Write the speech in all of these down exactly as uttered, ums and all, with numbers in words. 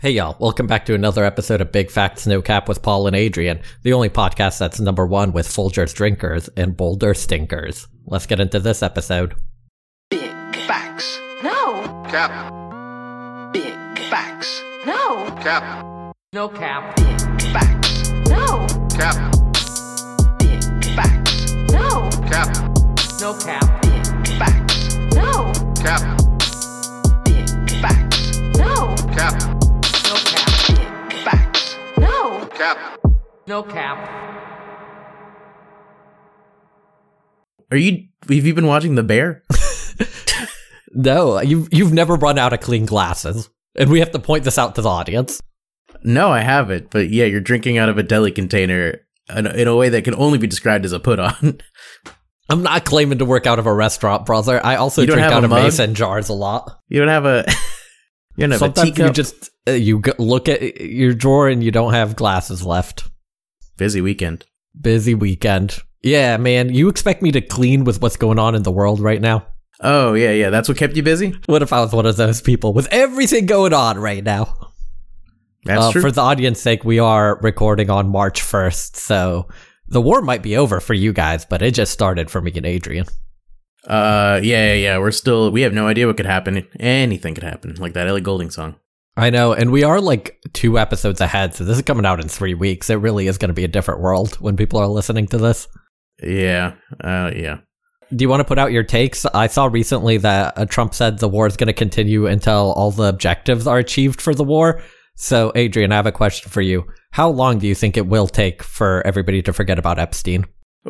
Hey y'all, welcome back to another episode of Big Facts No Cap with Paul and Adrian, the only podcast that's number one with Folgers drinkers and Boulder stinkers. Let's get into this episode. Big facts. No. Cap. Big facts. No. Cap. No cap. Big facts. No. Cap. Big facts. No. Cap. No cap. Big facts. No. Cap. Big facts. No. Cap. No cap. Big facts. No. Cap. No cap. Are you, have you been watching The Bear? No, you've, you've never run out of clean glasses, and we have to point this out to the audience. No, I haven't, but yeah, you're drinking out of a deli container in, in a way that can only be described as a put-on. I'm not claiming to work out of a restaurant, brother. I also You don't drink have out a of mug? mason jars a lot. You don't have a, you don't have Sometimes a teacup. you just uh, you go, look at your drawer and you don't have glasses left. Busy weekend. Busy weekend. Yeah, man, you expect me to clean with what's going on in the world right now? Oh, yeah, yeah, that's what kept you busy? What if I was one of those people with everything going on right now? That's uh, true. For the audience sake, we are recording on March first, so the war might be over for you guys, but it just started for me and Adrian. Uh, yeah, yeah, yeah, we're still, we have no idea what could happen. Anything could happen, like that Ellie Goulding song. I know, and we are like two episodes ahead, so this is coming out in three weeks. It really is going to be a different world when people are listening to this. Yeah, uh, yeah. Do you want to put out your takes? I saw recently that uh, Trump said the war is going to continue until all the objectives are achieved for the war. So, Adrian, I have a question for you. How long do you think it will take for everybody to forget about Epstein?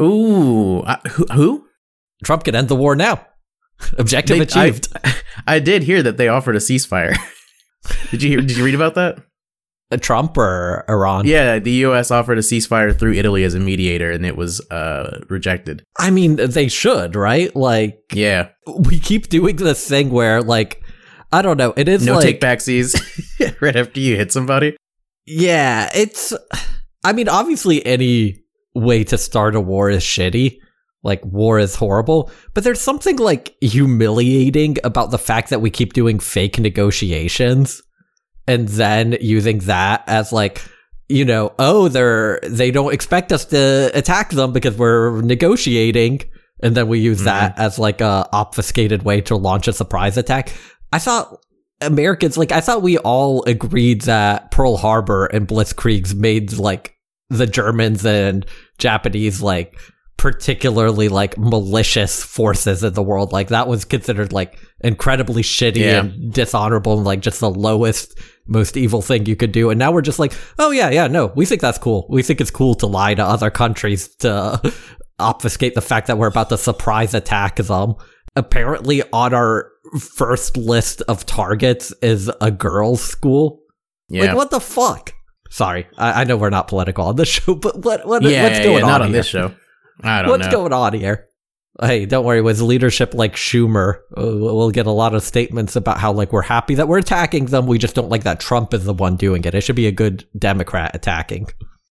Ooh, uh, who? who? Trump could end the war now. Objective They- achieved. I, I did hear that they offered a ceasefire. Did you hear, did you read about that? Uh, Trump or Iran? Yeah, the U S offered a ceasefire through Italy as a mediator, and it was uh, rejected. I mean, they should, right? Like, Yeah, we keep doing this thing where, like, I don't know. It is no like, take backsies right after you hit somebody. yeah, it's, I mean, obviously any way to start a war is shitty. Like, war is horrible, but there's something, like, humiliating about the fact that we keep doing fake negotiations and then using that as, like, you know, oh, they're, they don't expect us to attack them because we're negotiating, and then we use mm-hmm. that as, like, a obfuscated way to launch a surprise attack. I thought Americans, like, I thought we all agreed that Pearl Harbor and Blitzkriegs made, like, the Germans and Japanese, like, particularly like malicious forces in the world. Like that was considered like incredibly shitty yeah. and dishonorable and like just the lowest, most evil thing you could do. And now we're just like, oh yeah, yeah, no, we think that's cool. We think it's cool to lie to other countries to obfuscate the fact that we're about to surprise attack them. Apparently on our first list of targets is a girls' school. Yeah. Like what the fuck? Sorry, I, I know we're not political on this show, but what, what yeah, what's yeah, going yeah, on not on here? this show. I don't What's know. going on here? Hey, don't worry. With leadership like Schumer, uh, we'll get a lot of statements about how like we're happy that we're attacking them. We just don't like that Trump is the one doing it. It should be a good Democrat attacking.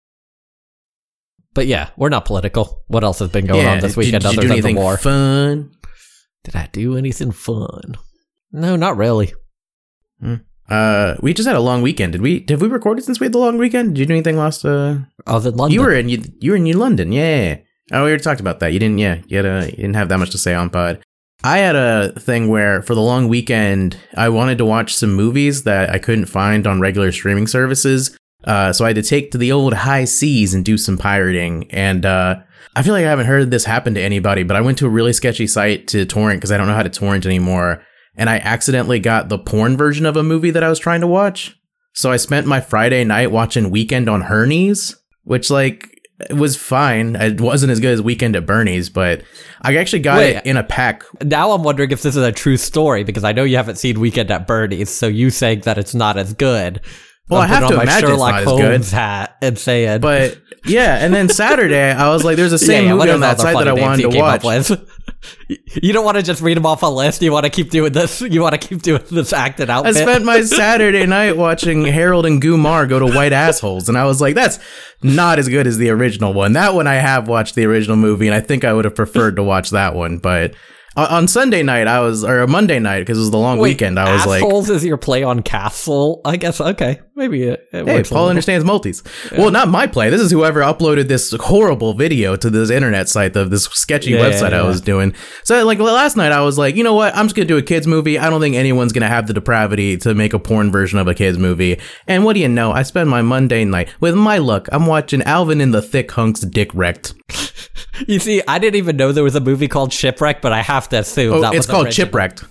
But yeah, we're not political. What else has been going yeah, on this did, weekend did you other do than anything the war? Fun? Did I do anything fun? No, not really. Hmm. Uh, we just had a long weekend. Did we? Did we record it since we had the long weekend? Did you do anything last? Uh, I was in London. you were in you, you were in New London, yeah. Oh, we already talked about that. You didn't, yeah. You had a, you didn't have that much to say on pod. I had a thing where for the long weekend, I wanted to watch some movies that I couldn't find on regular streaming services. Uh, so I had to take to the old high seas and do some pirating. And uh, I feel like I haven't heard this happen to anybody, but I went to a really sketchy site to torrent because I don't know how to torrent anymore. And I accidentally got the porn version of a movie that I was trying to watch. So I spent my Friday night watching Weekend on Hernies, which like it was fine. It wasn't as good as Weekend at Bernie's, but I actually got Wait, it in a pack. Now I'm wondering if this is a true story because I know you haven't seen Weekend at Bernie's, so you saying that it's not as good. Well, I'm I have putting to on my imagine Sherlock it's not as good. Holmes hat and saying, But yeah, and then Saturday, I was like, there's the same yeah, yeah, movie on whatever that other site that I funny names wanted you to came up watch. with. You don't want to just read them off a list. You want to keep doing this. You want to keep doing this acted out. I spent my Saturday night watching Harold and Kumar go to White Assholes, and I was like, that's not as good as the original one. That one I have watched the original movie, and I think I would have preferred to watch that one, but on, on Sunday night, I was, or a Monday night, because it was the long Wait, weekend, I was like, Assholes is your play on Castle? I guess, okay. Maybe it, it hey, works a Paul little. understands multis. Well, not my play. This is whoever uploaded this horrible video to this internet site of this sketchy Yeah, website yeah, yeah. I was doing. So, like, last night, I was like, you know what? I'm just going to do a kid's movie. I don't think anyone's going to have the depravity to make a porn version of a kid's movie. And what do you know? I spend my Monday night, with my luck, I'm watching Alvin in the Thick Hunks Dick Wrecked. You see, I didn't even know there was a movie called Shipwreck, but I have to assume Oh, that it's was called original. Chipwrecked.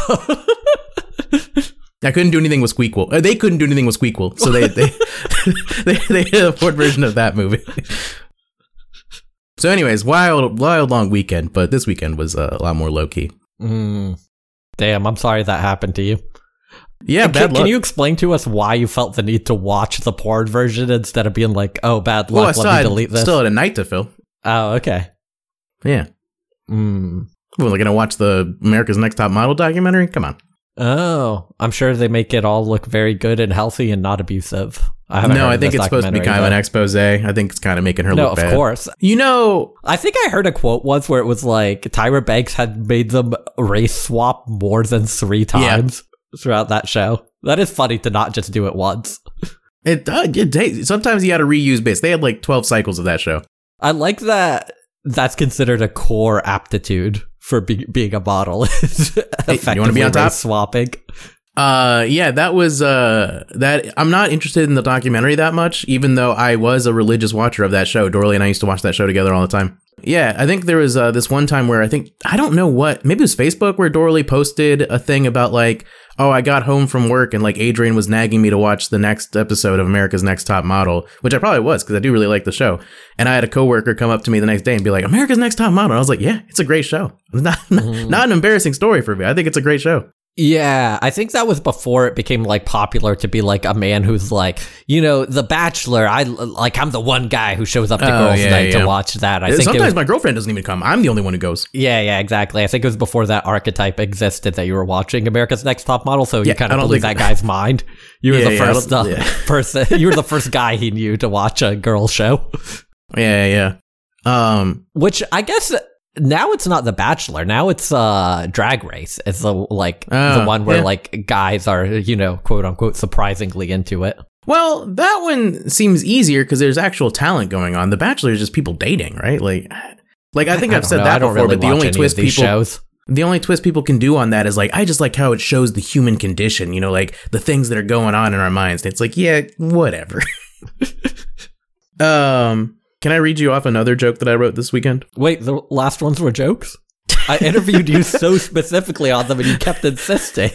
I couldn't do anything with Squeakquel. Uh, They couldn't do anything with Squeakquel, so they they they, they did a porn version of that movie. So, anyways, wild wild long weekend, but this weekend was uh, a lot more low key. Mm. Damn, I'm sorry that happened to you. Yeah, And bad can, luck. can you explain to us why you felt the need to watch the porn version instead of being like, oh, bad well, I luck, still let me had, delete this? still had a night to fill. Oh, okay. Yeah. Mm. We're gonna watch the America's Next Top Model documentary. Come on. Oh, I'm sure they make it all look very good and healthy and not abusive. I haven't No, heard I of think this it's supposed to be documentary, kind of an though. expose. I think it's kind of making her No, look of bad. course. You know, I think I heard a quote once where it was like Tyra Banks had made them race swap more than three times throughout that show. That is funny to not just do it once. it, uh, it hey, sometimes you got to reuse bits. They had like twelve cycles of that show. I like that that's considered a core aptitude for be- being a model. Effectively you wanna be on top? race swapping. Uh, yeah, that was, uh, that, I'm not interested in the documentary that much, even though I was a religious watcher of that show. Dorley and I used to watch that show together all the time. Yeah, I think there was, uh, this one time where I think, I don't know what, maybe it was Facebook where Dorley posted a thing about like, oh, I got home from work and like Adrian was nagging me to watch the next episode of America's Next Top Model, which I probably was because I do really like the show. And I had a coworker come up to me the next day and be like, America's Next Top Model. And I was like, yeah, it's a great show. Not, Mm. not an embarrassing story for me. I think it's a great show. Yeah, I think that was before it became like popular to be like a man who's like, you know, The Bachelor. I like I'm the one guy who shows up to Oh, girls' yeah, night yeah. to watch that. I think it Sometimes was, my girlfriend doesn't even come. I'm the only one who goes. yeah, yeah, exactly. I think it was before that archetype existed that you were watching America's Next Top Model, so Yeah, you kind I of don't blew think- that guy's mind. You were Yeah, the yeah, I first don't- uh, yeah. person. You were the first guy he knew to watch a girl show. Yeah, yeah. Um, Which I guess now it's not The Bachelor. Now it's uh Drag Race. It's the like Ah, the one where yeah. like guys are, you know, quote unquote surprisingly into it. well, that one seems easier because there's actual talent going on. The Bachelor is just people dating, right? Like, like I think I I've don't said know. that I don't before, really but the watch only any twist of these people, shows. the only twist people can do on that is like, I just like how it shows the human condition, you know, like the things that are going on in our minds. It's like, yeah, whatever. um, can I read you off another joke that I wrote this weekend? Wait, the last ones were jokes? I interviewed you so specifically on them and you kept insisting.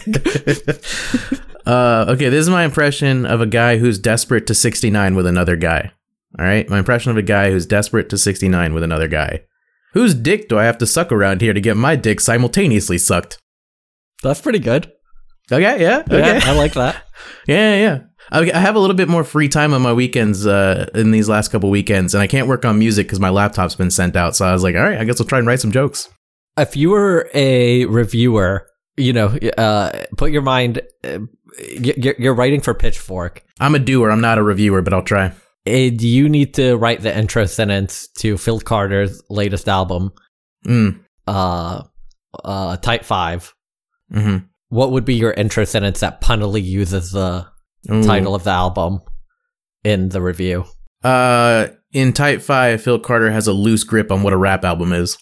Uh, okay, this is my impression of a guy who's desperate to sixty-nine with another guy. All right, my impression of a guy who's desperate to sixty-nine with another guy. Whose dick do I have to suck around here to get my dick simultaneously sucked? That's pretty good. Okay, yeah, okay. Yeah, I like that. Yeah, yeah. I I have a little bit more free time on my weekends uh, in these last couple weekends, and I can't work on music because my laptop's been sent out. So I was like, all right, I guess I'll try and write some jokes. If you were a reviewer, you know, uh, put your mind, uh, you're, you're writing for Pitchfork. I'm a doer. I'm not a reviewer, but I'll try. And you need to write the intro sentence to Phil Carter's latest album, Mm. uh, uh, Type five. Mm-hmm. What would be your intro sentence that punnily uses the Ooh. title of the album in the review? Uh, in Type five, Phil Carter has a loose grip on what a rap album is.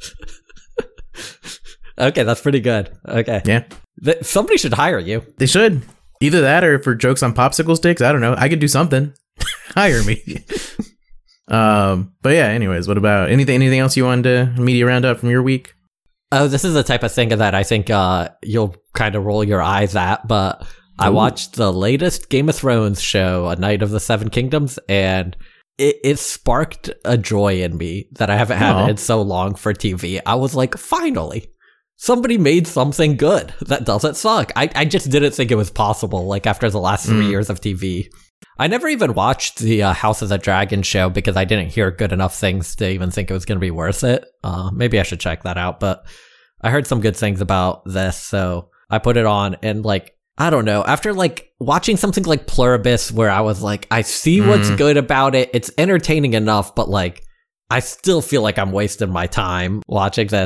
Okay, that's pretty good. Okay. Yeah. Th- somebody should hire you. They should. Either that or for jokes on popsicle sticks. I don't know. I could do something. Hire me. um, but yeah, anyways, what about anything anything else you wanted to media roundup from your week? Oh, this is the type of thing that I think uh, you'll kind of roll your eyes at, but I Ooh. watched the latest Game of Thrones show, A Night of the Seven Kingdoms, and it, it sparked a joy in me that I haven't had Aw. in so long for T V. I was like, finally, somebody made something good that doesn't suck. I, I just didn't think it was possible, like after the last three Mm. years of T V. I never even watched the uh, House of the Dragon show because I didn't hear good enough things to even think it was going to be worth it. Uh, maybe I should check that out, but I heard some good things about this, so I put it on, and like, I don't know, after like watching something like Pluribus where I was like, I see what's Mm. good about it, it's entertaining enough, but like, I still feel like I'm wasting my time watching this.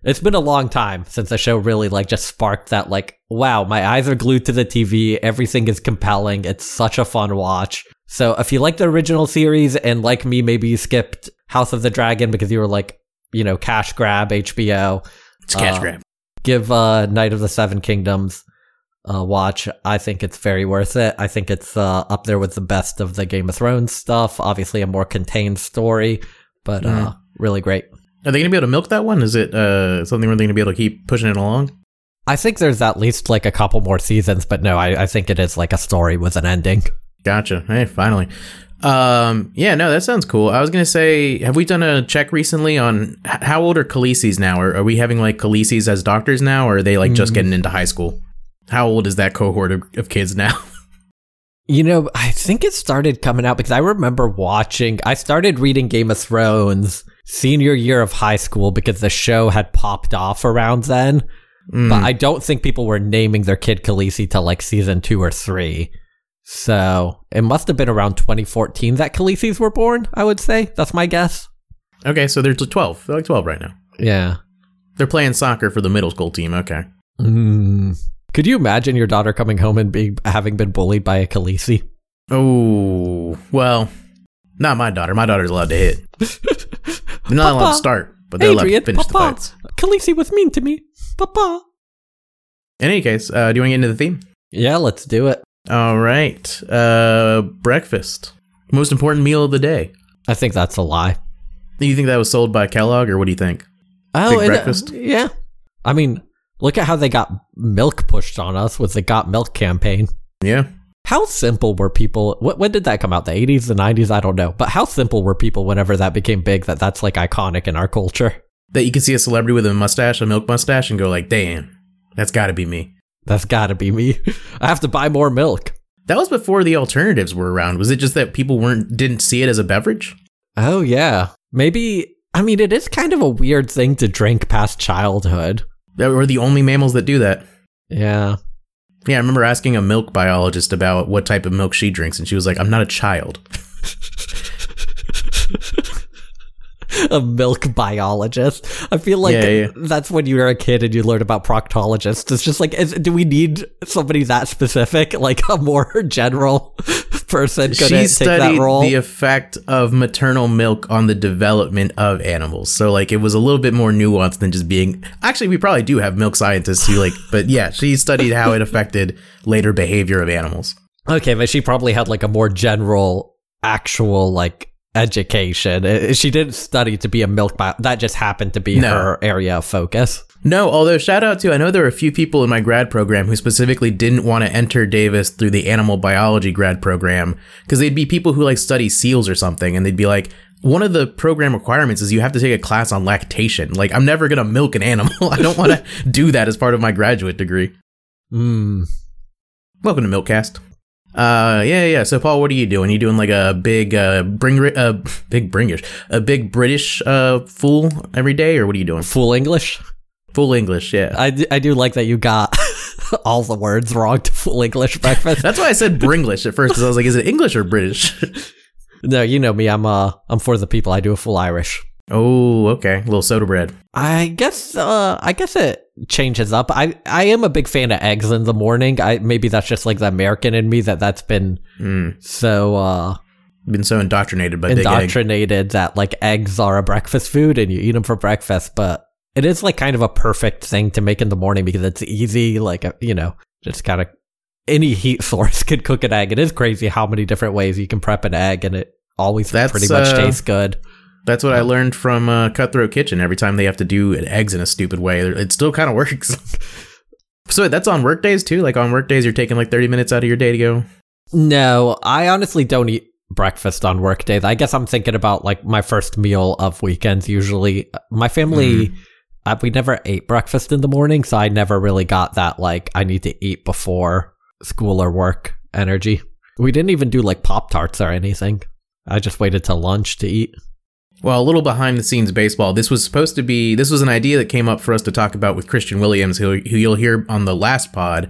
It's been a long time since the show really like just sparked that like, wow, my eyes are glued to the T V. Everything is compelling. It's such a fun watch. So if you like the original series and like me, maybe you skipped House of the Dragon because you were like, you know, cash grab H B O. It's cash uh, grab. Give uh, Night of the Seven Kingdoms a watch. I think it's very worth it. I think it's uh, up there with the best of the Game of Thrones stuff. Obviously a more contained story, but mm. uh, really great. Are they going to be able to milk that one? Is it uh, something where they're going to be able to keep pushing it along? I think there's at least like a couple more seasons, but no, I, I think it is like a story with an ending. Gotcha. Hey, finally. Um, yeah, no, that sounds cool. I was going to say, have we done a check recently on h- how old are Khaleesi's now? Are, are we having like Khaleesi's as doctors now, or are they like just getting into high school? How old is that cohort of, of kids now? You know, I think it started coming out because I remember watching, I started reading Game of Thrones senior year of high school because the show had popped off around then. Mm. But I don't think people were naming their kid Khaleesi till like season two or three. So it must have been around twenty fourteen that Khaleesi's were born, I would say. That's my guess. Okay, so they're twelve. They're like twelve right now. Yeah. They're playing soccer for the middle school team. Okay. Mm. Could you imagine your daughter coming home and being having been bullied by a Khaleesi? Oh, well, not my daughter. My daughter's allowed to hit. They're not Papa, allowed to start, but they're Adrian, allowed to finish Papa, the fights. Khaleesi was mean to me. Papa. In any case, uh, do you want to get into the theme? Yeah, let's do it. All right. Uh, breakfast. Most important meal of the day. I think that's a lie. Do you think that was sold by Kellogg, or what do you think? Oh, Big and, breakfast? Uh, yeah. I mean, look at how they got milk pushed on us with the Got Milk campaign. Yeah. How simple were people? What, when did that come out? The eighties, the nineties? I don't know. But how simple were people whenever that became big that that's like iconic in our culture? That you can see a celebrity with a mustache, a milk mustache, and go like, damn, that's got to be me. That's got to be me. I have to buy more milk. That was before the alternatives were around. Was it just that people weren't didn't see it as a beverage? Oh, yeah. Maybe, I mean, it is kind of a weird thing to drink past childhood. We're the only mammals that do that. Yeah. Yeah, I remember asking a milk biologist about what type of milk she drinks, and she was like, I'm not a child. A milk biologist. I feel like yeah, yeah. that's when you were a kid and you learned about proctologists. It's just like, is, do we need somebody that specific? Like a more general person could she take that studied role? the effect of maternal milk on the development of animals. So like it was a little bit more nuanced than just being, actually we probably do have milk scientists who like, but yeah, she studied how it affected later behavior of animals. Okay, but she probably had like a more general, actual like education. She didn't study to be a milk bio. That just happened to be No. her area of focus. No, although shout out to, I know there are a few people in my grad program who specifically didn't want to enter Davis through the animal biology grad program because they'd be people who like study seals or something, and they'd be like, one of the program requirements is you have to take a class on lactation. Like, I'm never going to milk an animal. I don't want to do that as part of my graduate degree. Hmm. Welcome to Milkcast. Uh, yeah, yeah. So, Paul, what are you doing? You doing like a big, uh, bring, uh, big Bringish, a big British, uh, fool every day, or what are you doing? Full English? Full English, yeah. I do, I do like that you got all the words wrong to full English breakfast. That's why I said Bringlish at first, because I was like, is it English or British? No, you know me. I'm uh, I'm for the people. I do a full Irish. Oh, okay. A little soda bread. I guess uh, I guess it changes up. I, I am a big fan of eggs in the morning. I maybe that's just like the American in me that that's been Mm. so uh, Been so indoctrinated by Big Egg. indoctrinated that like eggs are a breakfast food and you eat them for breakfast. But it is like kind of a perfect thing to make in the morning because it's easy. Like uh, you know, just kind of any heat source could cook an egg. It is crazy how many different ways you can prep an egg, and it always That's, pretty much uh, tastes good. That's what I learned from uh, Cutthroat Kitchen. Every time they have to do eggs in a stupid way, it still kind of works. So that's on work days too? Like on work days, you're taking like thirty minutes out of your day to go? No, I honestly don't eat breakfast on work days. I guess I'm thinking about like my first meal of weekends usually. My family, Mm-hmm. uh, we never ate breakfast in the morning, so I never really got that like I need to eat before school or work energy. We didn't even do like Pop-Tarts or anything. I just waited till lunch to eat. Well, a little behind the scenes baseball. This was supposed to be, this was an idea that came up for us to talk about with Christian Williams, who, who you'll hear on the last pod.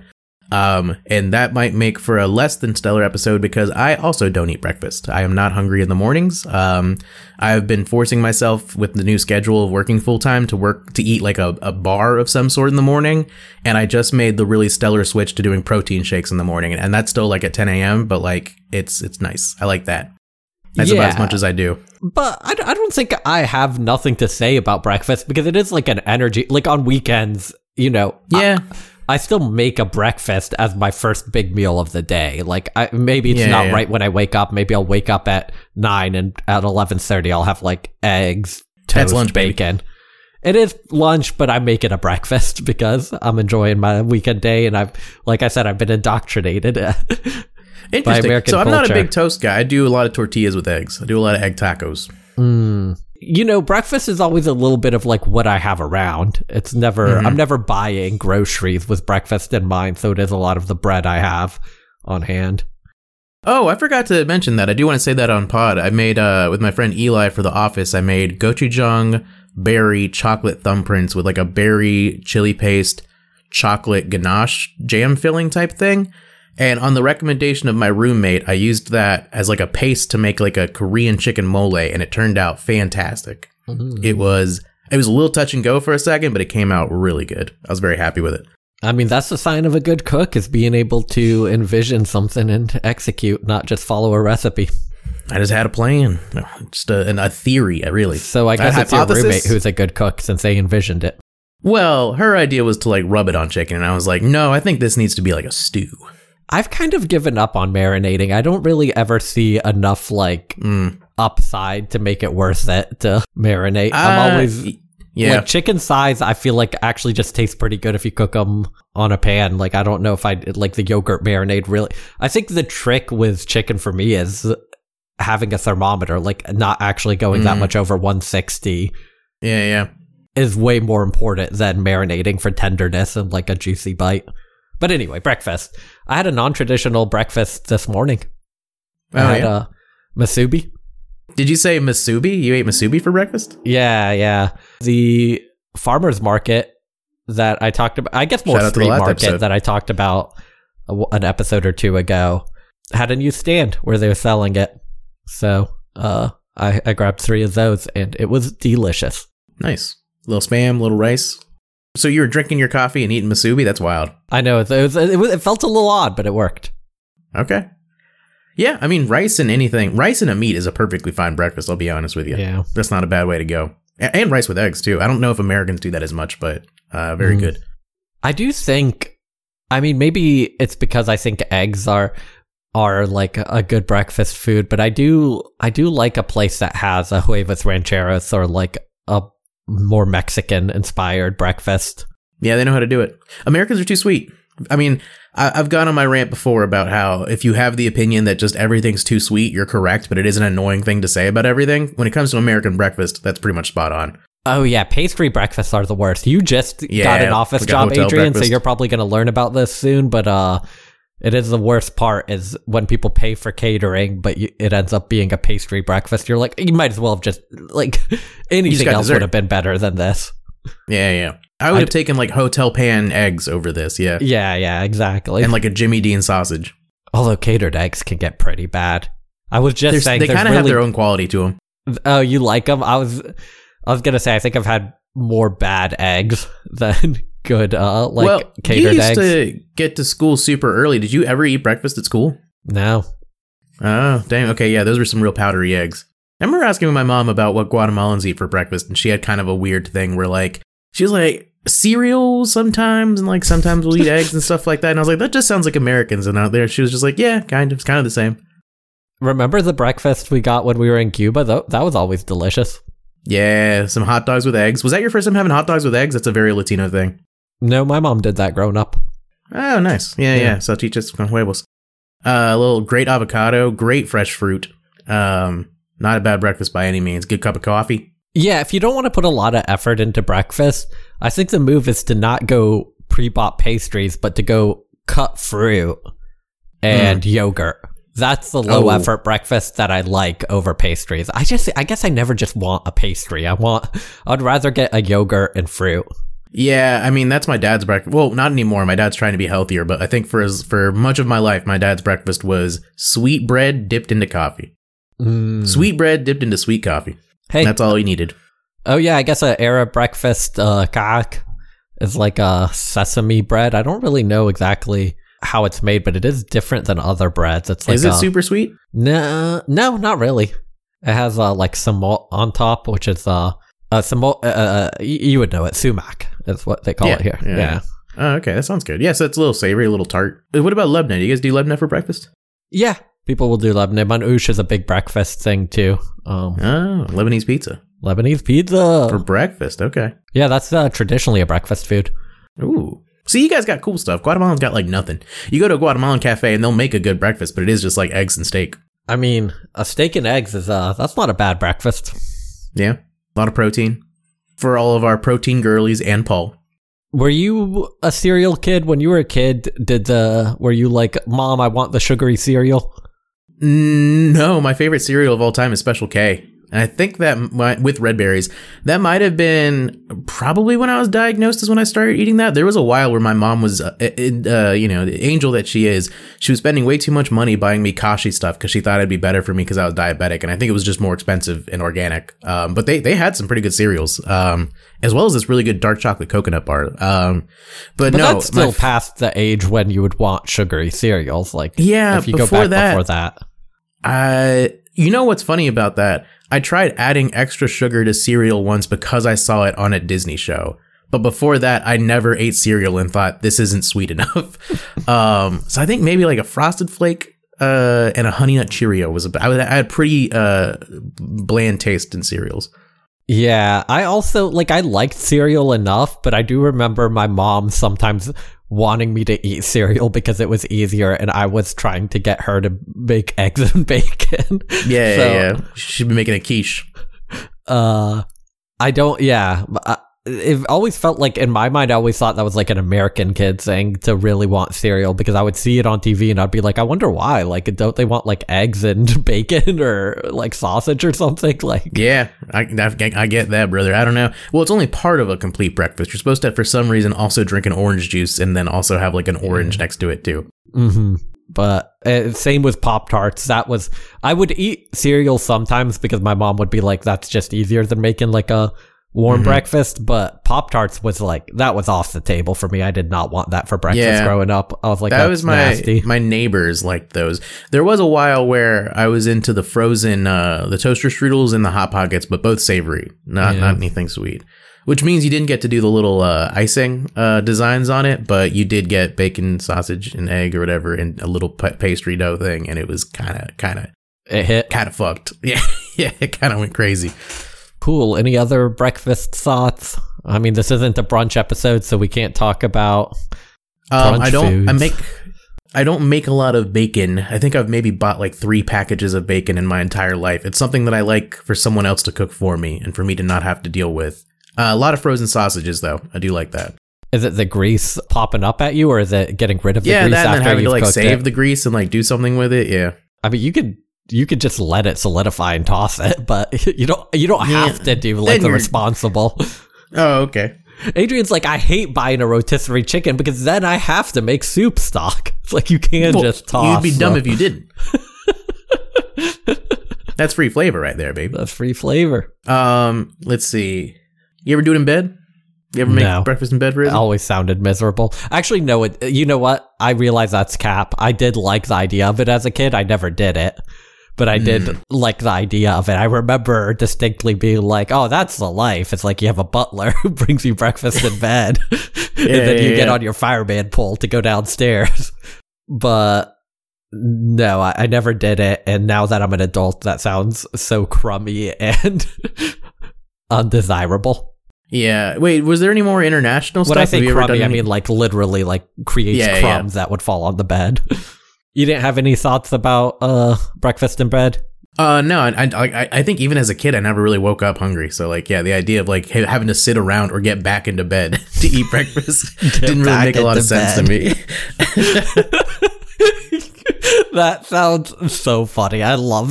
Um, and that might make for a less than stellar episode because I also don't eat breakfast. I am not hungry in the mornings. Um, I've been forcing myself with the new schedule of working full time to work to eat like a, a bar of some sort in the morning. And I just made the really stellar switch to doing protein shakes in the morning. And that's still like at ten a.m., but like it's it's nice. I like that. That's Yeah. about as much as I do. But I, I don't think I have nothing to say about breakfast because it is like an energy, like on weekends, you know. Yeah. I, I still make a breakfast as my first big meal of the day. Like I, maybe it's Yeah, not yeah. right when I wake up. Maybe I'll wake up at nine and at eleven thirty I'll have like eggs, toast, That's lunch, baby. bacon. It is lunch, but I make it a breakfast because I'm enjoying my weekend day. And I've, like I said, I've been indoctrinated. by Interesting. American So I'm not a culture. big toast guy. I do a lot of tortillas with eggs. I do a lot of egg tacos. Mm. You know, breakfast is always a little bit of like what I have around. It's never, Mhm. I'm never buying groceries with breakfast in mind. So it is a lot of the bread I have on hand. Oh, I forgot to mention that. I do want to say that on pod. I made, uh, with my friend Eli for the office, I made gochujang berry chocolate thumbprints with like a berry chili paste chocolate ganache jam filling type thing. And on the recommendation of my roommate, I used that as like a paste to make like a Korean chicken mole, and it turned out fantastic. Mm. It was it was a little touch and go for a second, but it came out really good. I was very happy with it. I mean, that's the sign of a good cook is being able to envision something and execute, not just follow a recipe. I just had a plan, just a, an- a theory, really. So I A guess it's your hypothesis? roommate who's a good cook since they envisioned it. Well, her idea was to like rub it on chicken, and I was like, no, I think this needs to be like a stew. I've kind of given up on marinating. I don't really ever see enough like Mm. upside to make it worth it to marinate. I'm Uh, always y- yeah. like chicken size. I feel like actually just tastes pretty good if you cook them on a pan. Like I don't know if I like the yogurt marinade really. I think the trick with chicken for me is having a thermometer, like not actually going that Mm. much over one sixty yeah, yeah. is way more important than marinating for tenderness and like a juicy bite. But anyway, breakfast. I had a non-traditional breakfast this morning. I Oh, had yeah? a masubi. Did you say masubi? You ate masubi for breakfast? Yeah, yeah. The farmer's market that I talked about, I guess more Shout out to the street last market episode. that I talked about a w- an episode or two ago, had a new stand where they were selling it. So uh, I, I grabbed three of those and it was delicious. Nice. Little spam, little rice. So you were drinking your coffee and eating masubi? That's wild. I know, it, was, it, was, it felt a little odd, but it worked. Okay. Yeah, I mean, rice and anything, rice and a meat is a perfectly fine breakfast, I'll be honest with you. Yeah. That's not a bad way to go. A- And rice with eggs, too. I don't know if Americans do that as much, but uh, very Mm. good. I do think, I mean, maybe it's because I think eggs are are like a good breakfast food, but I do I do like a place that has a huevos rancheros or like a more Mexican inspired breakfast. Yeah, they know how to do it. Americans are too sweet. I mean, I- I've gone on my rant before about how if you have the opinion that just everything's too sweet, you're correct, but it is an annoying thing to say about everything. When it comes to American breakfast, that's pretty much spot on. Oh yeah, pastry breakfasts are the worst. You just Yeah, got an office like a job, hotel Adrian, so breakfast. you're probably going to learn about this soon, but uh it is the worst part is when people pay for catering, but you, it ends up being a pastry breakfast. You're like, you might as well have just, like, anything got else dessert. would have been better than this. Yeah, yeah. I would I have d- taken like hotel pan eggs over this, yeah. Yeah, yeah, exactly. And like a Jimmy Dean sausage. Although catered eggs can get pretty bad. I was just There's- saying, they there's kind of have really- their own quality to them. Oh, you like them? I was, I was gonna say, I think I've had more bad eggs than good, uh, like well, you catered used eggs. to get to school super early. Did you ever eat breakfast at school? No. Oh, dang. Okay, yeah, those were some real powdery eggs. I remember asking my mom about what Guatemalans eat for breakfast, and she had kind of a weird thing where, like, she was like, cereal sometimes, and, like, sometimes we'll eat eggs and stuff like that. And I was like, that just sounds like Americans. And out there, she was just like, yeah, kind of. It's kind of the same. Remember the breakfast we got when we were in Cuba? Though that was always delicious. Yeah, some hot dogs with eggs. Was that your first time having hot dogs with eggs? That's a very Latino thing. No, my mom did that growing up. Oh, nice. Yeah, Yeah. yeah. Salchichas con huevos. Uh, a little great avocado, great fresh fruit. Um, not a bad breakfast by any means. Good cup of coffee. Yeah, if you don't want to put a lot of effort into breakfast, I think the move is to not go pre-bought pastries, but to go cut fruit and yogurt. That's the low Oh. effort breakfast that I like over pastries. I just, I guess I never just want a pastry. I want, I'd rather get a yogurt and fruit. Yeah, I mean that's my dad's breakfast. Well, not anymore. My dad's trying to be healthier, but I think for his, for much of my life, my dad's breakfast was sweet bread dipped into coffee. Mm. Sweet bread dipped into sweet coffee. Hey, That's all he needed. oh yeah, I guess a Arab breakfast uh, kaak is like a sesame bread. I don't really know exactly how it's made, but it is different than other breads. It's like Is it a, super sweet? No, no, not really. It has uh, like samot on top, which is uh, uh samot. Uh, uh, you, you would know it. Sumac is what they call Yeah, it here. yeah. Yeah. Oh, okay, that sounds good. Yeah, so it's a little savory, a little tart. Uh, What about lebna? Do you guys do lebna for breakfast? yeah, people will do Lebanese. Manouche is a big breakfast thing too. Um, Oh, Lebanese pizza Lebanese pizza for breakfast. Okay. Yeah, that's uh, traditionally a breakfast food. Ooh. See, you guys got cool stuff. Guatemalan's got like nothing. You go to a Guatemalan cafe and they'll make a good breakfast, but it is just like eggs and steak. I mean, a steak and eggs is uh, that's not a bad breakfast. Yeah, a lot of protein for all of our protein girlies and Paul. Were you a cereal kid when you were a kid? Did uh, were you like, Mom, I want the sugary cereal? Mm, No, my favorite cereal of all time is Special K. And I think that mi- with red berries, that might have been probably when I was diagnosed is when I started eating that. There was a while where my mom was, uh, uh, you know, the angel that she is, she was spending way too much money buying me Kashi stuff because she thought it'd be better for me because I was diabetic. And I think it was just more expensive and organic. Um, but they, they had some pretty good cereals, um, as well as this really good dark chocolate coconut bar. Um, but, But no, that's still my f- past the age when you would want sugary cereals. Like, Yeah, if you go before back that- before that. I, you know what's funny about that? I tried adding extra sugar to cereal once because I saw it on a Disney show. But before that, I never ate cereal and thought this isn't sweet enough. um, so I think maybe like a Frosted Flake uh, and a Honey Nut Cheerio was a, I, was, I had pretty uh, bland taste in cereals. Yeah, I also, like, I liked cereal enough, but I do remember my mom sometimes wanting me to eat cereal because it was easier, and I was trying to get her to make eggs and bacon. Yeah, So, yeah, yeah. She'd be making a quiche. Uh, I don't, yeah. I, it always felt like, in my mind, I always thought that was like an American kid thing to really want cereal, because I would see it on T V and I'd be like, I wonder why. Like, don't they want like eggs and bacon or like sausage or something? Like, Yeah, I, I, I get that, brother. I don't know. Well, it's only part of a complete breakfast. You're supposed to, for some reason, also drink an orange juice and then also have like an orange next to it, too. mm-hmm. But uh, same with Pop-Tarts. That was, I would eat cereal sometimes because my mom would be like, that's just easier than making like a warm Mhm. breakfast. But Pop-Tarts was like, that was off the table for me. I did not want that for breakfast Yeah. growing up. I was like, That that's was my nasty. my neighbors liked those. There was a while where I was into the frozen, uh, the toaster strudels and the hot pockets, but both savory, not Yeah. not anything sweet. Which means you didn't get to do the little uh, icing uh, designs on it, but you did get bacon, sausage, and egg or whatever, and a little pa- pastry dough thing, and it was kind of kind of It hit. kind of fucked. Yeah, yeah, it kind of went crazy. Cool. Any other breakfast thoughts? I mean, this isn't a brunch episode, so we can't talk about Um, brunch I don't. I foods. make. I don't make a lot of bacon. I think I've maybe bought like three packages of bacon in my entire life. It's something that I like for someone else to cook for me and for me to not have to deal with. Uh, a lot of frozen sausages, though. I do like that. Is it the grease popping up at you, or is it getting rid of the Yeah, grease that and then after having to you've like cooked save it? the grease and like do something with it. Yeah. I mean, you could you could just let it solidify and toss it, but you don't you don't Yeah. have to do like Then the you're- responsible. Oh, okay. Adrian's like, I hate buying a rotisserie chicken because then I have to make soup stock. It's like you can Well, just toss. You'd be dumb the- if you didn't. That's free flavor right there, baby. That's free flavor. Um, let's see. You ever do it in bed? You ever make No. breakfast in bed, Riz? Always sounded miserable. Actually, no. It, you know what? I realize that's cap. I did like the idea of it as a kid. I never did it, but I did Mm. like the idea of it. I remember distinctly being like, "Oh, that's the life." It's like you have a butler who brings you breakfast in bed, and then yeah, you get yeah. on your fireman pole to go downstairs. But no, I, I never did it. And now that I'm an adult, that sounds so crummy and undesirable. Yeah. Wait, was there any more international stuff? When I Have say you ever crummy, done I any- mean like literally like creates Yeah, yeah. crumbs that would fall on the bed. You didn't have any thoughts about uh breakfast in bed? Uh, no, I, I, I think even as a kid, I never really woke up hungry. So, like, yeah, the idea of like ha- having to sit around or get back into bed to eat breakfast didn't really back make a lot of into sense to bed. me. That sounds so funny. I love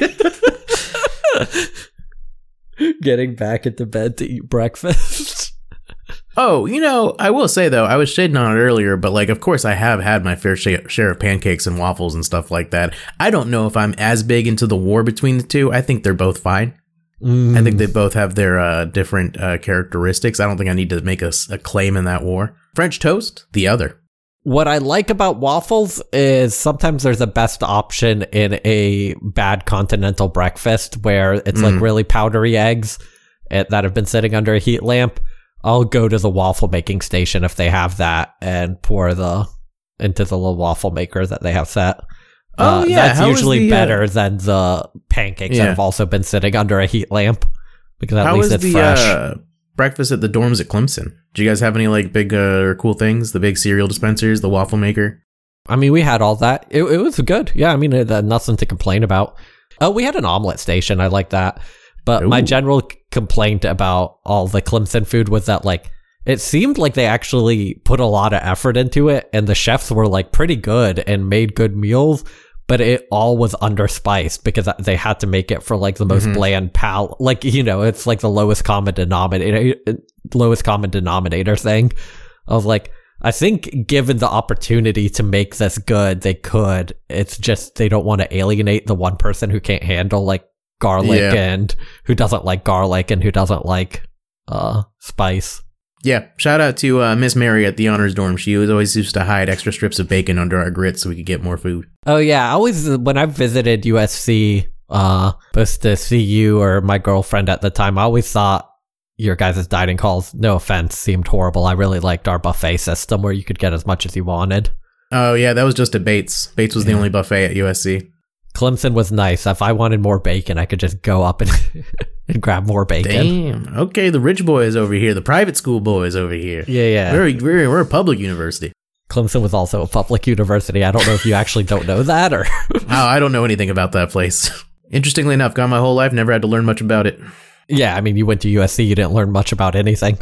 that. Getting back into bed to eat breakfast. Oh, you know, I will say though, I was shading on it earlier, but like, of course, I have had my fair share share of pancakes and waffles and stuff like that. I don't know if I'm as big into the war between the two. I think they're both fine. Mm. I think they both have their uh, different uh, characteristics. I don't think I need to make a, a claim in that war. French toast, the other. What I like about waffles is sometimes there's a best option in a bad continental breakfast where it's Mm. like really powdery eggs eh, that have been sitting under a heat lamp. I'll go to the waffle making station if they have that and pour the into the little waffle maker that they have set. Oh, Uh, yeah. that's How is usually the, uh, better than the pancakes Yeah. that have also been sitting under a heat lamp because at How least was it's the fresh. uh, breakfast at the dorms at Clemson? Do you guys have any like big uh, or cool things? The big cereal dispensers, the waffle maker? I mean, we had all that. It, it was good. Yeah, I mean, it, uh, nothing to complain about. Oh, we had an omelet station. I like that. But my Ooh. general c- complaint about all the Clemson food was that, like, it seemed like they actually put a lot of effort into it, and the chefs were, like, pretty good and made good meals, but it all was underspiced because they had to make it for, like, the most Mhm. bland pal. Like, you know, it's like the lowest common denominator, lowest common denominator thing. I was like, I think given the opportunity to make this good, they could. It's just they don't want to alienate the one person who can't handle like garlic Yeah. and who doesn't like garlic and who doesn't like uh spice. Yeah, shout out to uh, Miss Mary at the honors dorm. She was always used to hide extra strips of bacon under our grits so we could get more food. Oh yeah, I always when I visited U S C, uh, supposed to see you or my girlfriend at the time, I always thought your guys' dining halls, no offense, seemed horrible. I really liked our buffet system where you could get as much as you wanted. Oh yeah, that was just at Bates. Bates was the Yeah. only buffet at U S C. Clemson was nice. If I wanted more bacon, I could just go up and, and grab more bacon. Damn. Okay, the rich boys over here, the private school boys over here. Yeah, yeah. We're, we're, we're a public university. Clemson was also a public university. I don't know if you actually don't know that or... Oh, I don't know anything about that place. Interestingly enough, gone my whole life, never had to learn much about it. Yeah, I mean, you went to U S C, you didn't learn much about anything.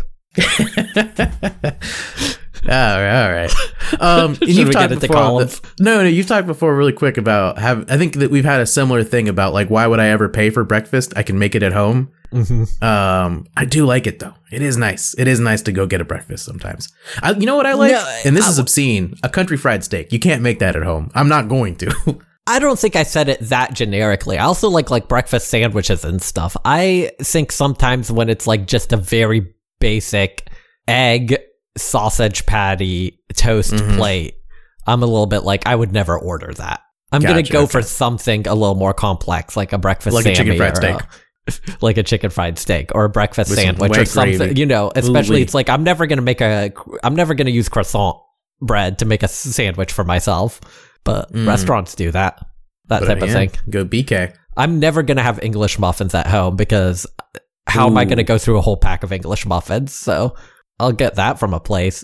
All right, all right. Um, and Should you've we talked get into before. columns? No, no, you've talked before really quick about have. I think that we've had a similar thing about like why would I ever pay for breakfast? I can make it at home. Mm-hmm. Um, I do like it though. It is nice. It is nice to go get a breakfast sometimes. I, you know what I like? No, and this I- is obscene. A country fried steak. You can't make that at home. I'm not going to. I don't think I said it that generically. I also like like breakfast sandwiches and stuff. I think sometimes when it's like just a very basic egg, sausage patty, toast Mhm. plate, I'm a little bit like, I would never order that. I'm going Gotcha, to go okay. for something a little more complex, like a breakfast Like a chicken Sammy fried or steak. a- like a chicken fried steak or a breakfast With some sandwich or white something, gravy. you know, especially Ooh-wee. it's like, I'm never going to make a, I'm never going to use croissant bread to make a sandwich for myself, but Mm. restaurants do that, that But, type uh, of yeah, thing. Go B K. I'm never going to have English muffins at home because how am I Ooh. going to go through a whole pack of English muffins? So I'll get that from a place.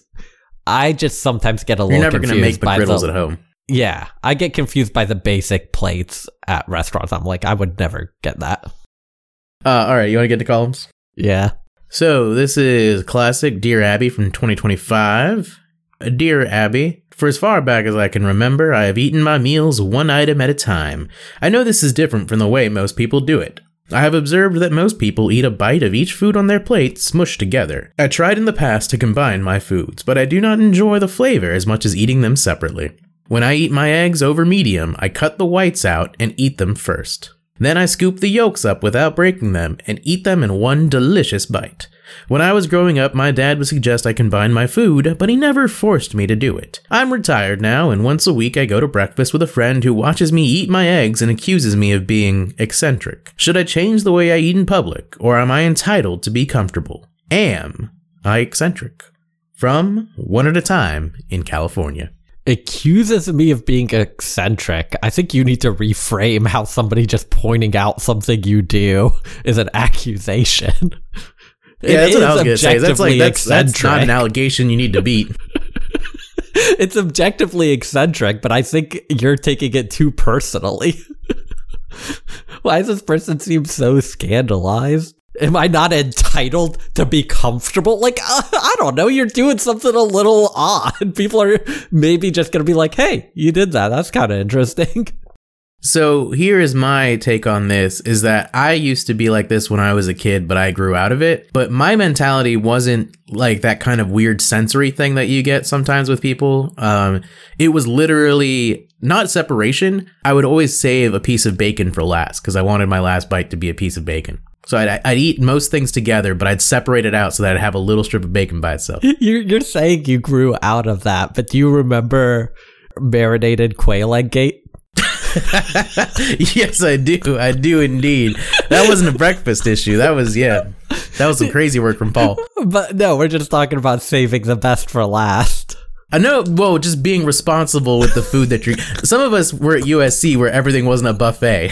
I just sometimes get a You're little never going to confused make by McGriddles the, at home. yeah, I get confused by the basic plates at restaurants. I'm like, I would never get that. Uh, all right, you want to get to columns? Yeah. So this is classic Dear Abby from twenty twenty-five. Dear Abby, for as far back as I can remember, I have eaten my meals one item at a time. I know this is different from the way most people do it. I have observed that most people eat a bite of each food on their plate smushed together. I tried in the past to combine my foods, but I do not enjoy the flavor as much as eating them separately. When I eat my eggs over medium, I cut the whites out and eat them first. Then I scoop the yolks up without breaking them and eat them in one delicious bite. When I was growing up, my dad would suggest I combine my food, but he never forced me to do it. I'm retired now, and once a week I go to breakfast with a friend who watches me eat my eggs and accuses me of being eccentric. Should I change the way I eat in public, or am I entitled to be comfortable? Am I eccentric? From One at a Time in California. Accuses me of being eccentric. I think you need to reframe how somebody just pointing out something you do is an accusation. Yeah, that's It what I was is going to say. That's like objectively that's, that's not an eccentric. allegation you need to beat. It's objectively eccentric, but I think you're taking it too personally. Why does this person seem so scandalized? Am I not entitled to be comfortable? Like, uh, I don't know. You're doing something a little odd. People are maybe just going to be like, hey, you did that. That's kind of interesting. So here is my take on this, is that I used to be like this when I was a kid, but I grew out of it. But my mentality wasn't like that kind of weird sensory thing that you get sometimes with people. Um, it was literally not separation. I would always save a piece of bacon for last because I wanted my last bite to be a piece of bacon. So I'd, I'd eat most things together, but I'd separate it out so that I'd have a little strip of bacon by itself. You're, you're saying you grew out of that, but do you remember marinated quail egg gate? Yes, I do. I do indeed. That wasn't a breakfast issue. That was, yeah, that was some crazy work from Paul. But no, we're just talking about saving the best for last. I know, well, just being responsible with the food that you're... Some of us were at U S C where everything wasn't a buffet.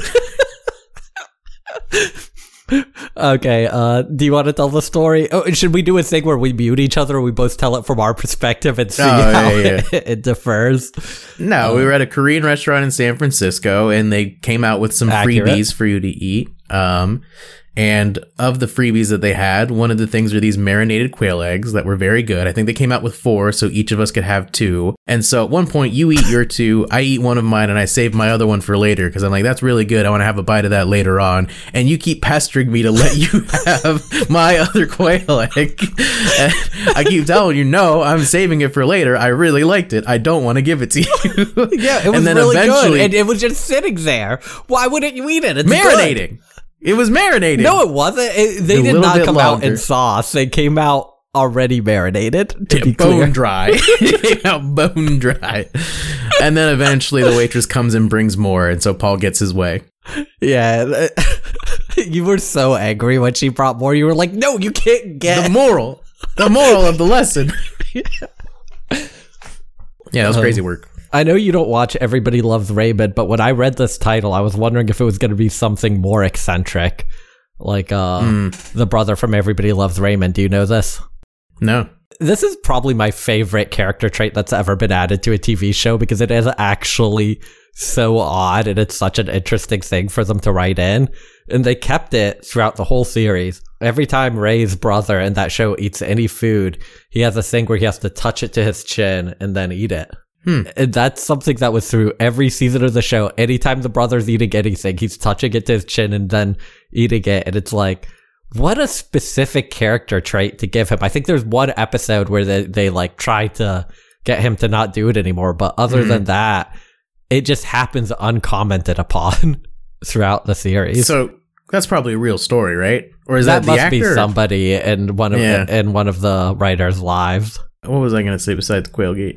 Okay, uh, do you want to tell the story? Oh, should we do a thing where we mute each other and we both tell it from our perspective and see Oh, how yeah, yeah. It, it differs? No, Um, we were at a Korean restaurant in San Francisco, and they came out with some Accurate. freebies for you to eat. Um, and of the freebies that they had, one of the things were these marinated quail eggs that were very good. I think they came out with four, so each of us could have two. And so at one point, you eat your two, I eat one of mine, and I save my other one for later because I'm like, that's really good. I want to have a bite of that later on. And you keep pestering me to let you have my other quail egg. And I keep telling you, no, I'm saving it for later. I really liked it. I don't want to give it to you. Yeah, it was And then really good, eventually- and it was just sitting there. Why wouldn't you eat it? It's Marinating. good. It was marinating. No, it wasn't. It, they A did little not bit come out longer. in sauce. They came out already marinated, to Yeah, be bone clear. dry. It came out bone dry. And then eventually the waitress comes and brings more, and so Paul gets his way. Yeah. You were so angry when she brought more. You were like, no, you can't get The moral. The moral of the lesson. Yeah, that was crazy work. I know you don't watch Everybody Loves Raymond, but when I read this title, I was wondering if it was going to be something more eccentric, like uh, Mm. the brother from Everybody Loves Raymond. Do you know this? No. This is probably my favorite character trait that's ever been added to a T V show because it is actually so odd and it's such an interesting thing for them to write in. And they kept it throughout the whole series. Every time Ray's brother in that show eats any food, he has a thing where he has to touch it to his chin and then eat it. Hmm. And that's something that was through every season of the show. Anytime the brother's eating anything, he's touching it to his chin and then eating it. And it's like, what a specific character trait to give him. I think there's one episode where they, they like try to get him to not do it anymore. But other Hmm. than that, it just happens uncommented upon throughout the series. So that's probably a real story, right? Or is that, that, the must actor? be somebody in one of Yeah. the, in one of the writers' lives. What was I going to say besides Quailgate?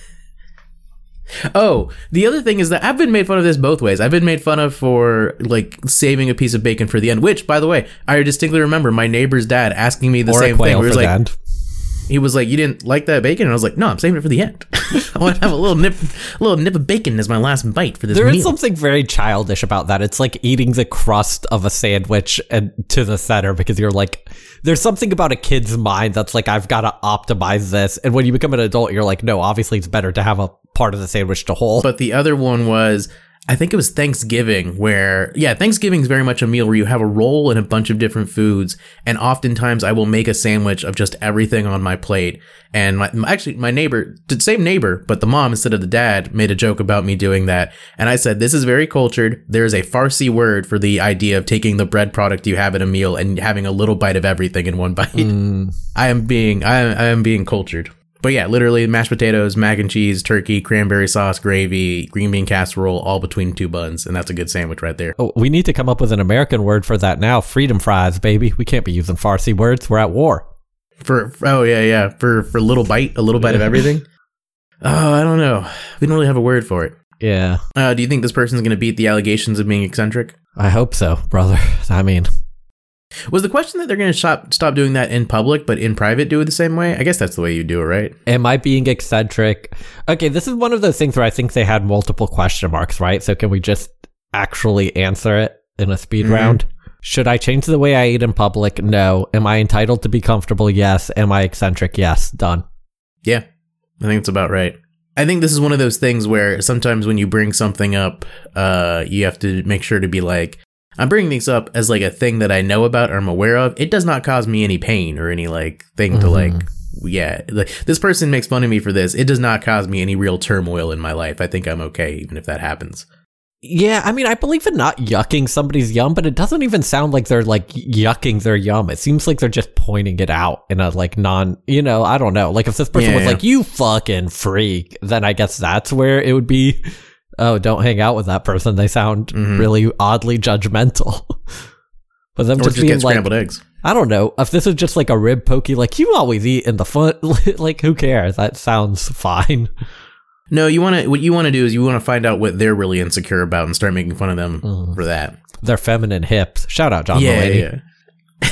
Oh, the other thing is that I've been made fun of this both ways. I've been made fun of for like saving a piece of bacon for the end, which, by the way, I distinctly remember my neighbor's dad asking me the Or a same thing. quail He was for like, the end. he was like, "You didn't like that bacon?" And I was like, "No, I'm saving it for the end. I want to have a little nip, a little nip of bacon as my last bite for this There meal." is something very childish about that. It's like eating the crust of a sandwich and to the center because you're like, there's something about a kid's mind that's like, I've got to optimize this. And when you become an adult, you're like, no, obviously it's better to have a part of the sandwich to whole. But the other one was, I think it was Thanksgiving, where, yeah, Thanksgiving is very much a meal where you have a roll and a bunch of different foods. And oftentimes I will make a sandwich of just everything on my plate. And my, actually, my neighbor, the same neighbor, but the mom instead of the dad, made a joke about me doing that. And I said, this is very cultured. There is a Farsi word for the idea of taking the bread product you have in a meal and having a little bite of everything in one bite. Mm. I am being, I am, I am being cultured. But yeah, literally mashed potatoes, mac and cheese, turkey, cranberry sauce, gravy, green bean casserole, all between two buns. And that's a good sandwich right there. Oh, we need to come up with an American word for that now. Freedom fries, baby. We can't be using Farsi words. We're at war. For, oh yeah, yeah. For, for little bite, a little bite of everything. Oh, I don't know. We don't really have a word for it. Yeah, Uh, do you think this person's going to beat the allegations of being eccentric? I hope so, brother. I mean, Was the question that they're going to stop, stop doing that in public, but in private do it the same way? I guess that's the way you do it, right? am I being eccentric? Okay, this is one of those things where I think they had multiple question marks, right? So can we just actually answer it in a speed Mhm. round? Should I change the way I eat in public? No. Am I entitled to be comfortable? Yes. Am I eccentric? Yes. Done. Yeah, I think it's about right. I think this is one of those things where sometimes when you bring something up, uh, you have to make sure to be like, I'm bringing these up as like a thing that I know about or I'm aware of. It does not cause me any pain or any like thing to like, yeah, like this person makes fun of me for this. It does not cause me any real turmoil in my life. I think I'm okay, even if that happens. Yeah, I mean, I believe in not yucking somebody's yum, but it doesn't even sound like they're like yucking their yum. It seems like they're just pointing it out in a like non, you know, I don't know. Like if this person Yeah, was yeah. like, you fucking freak, then I guess that's where it would be, oh, don't hang out with that person. They sound Mhm. really oddly judgmental. But them Or just just being get like, scrambled eggs. I don't know, if this is just like a rib pokey, like you always eat in the front, like who cares? That sounds fine. No, you want to. What you want to do is you want to find out what they're really insecure about and start making fun of them Mhm. for that. Their feminine hips. Shout out John yeah, Mulaney. yeah.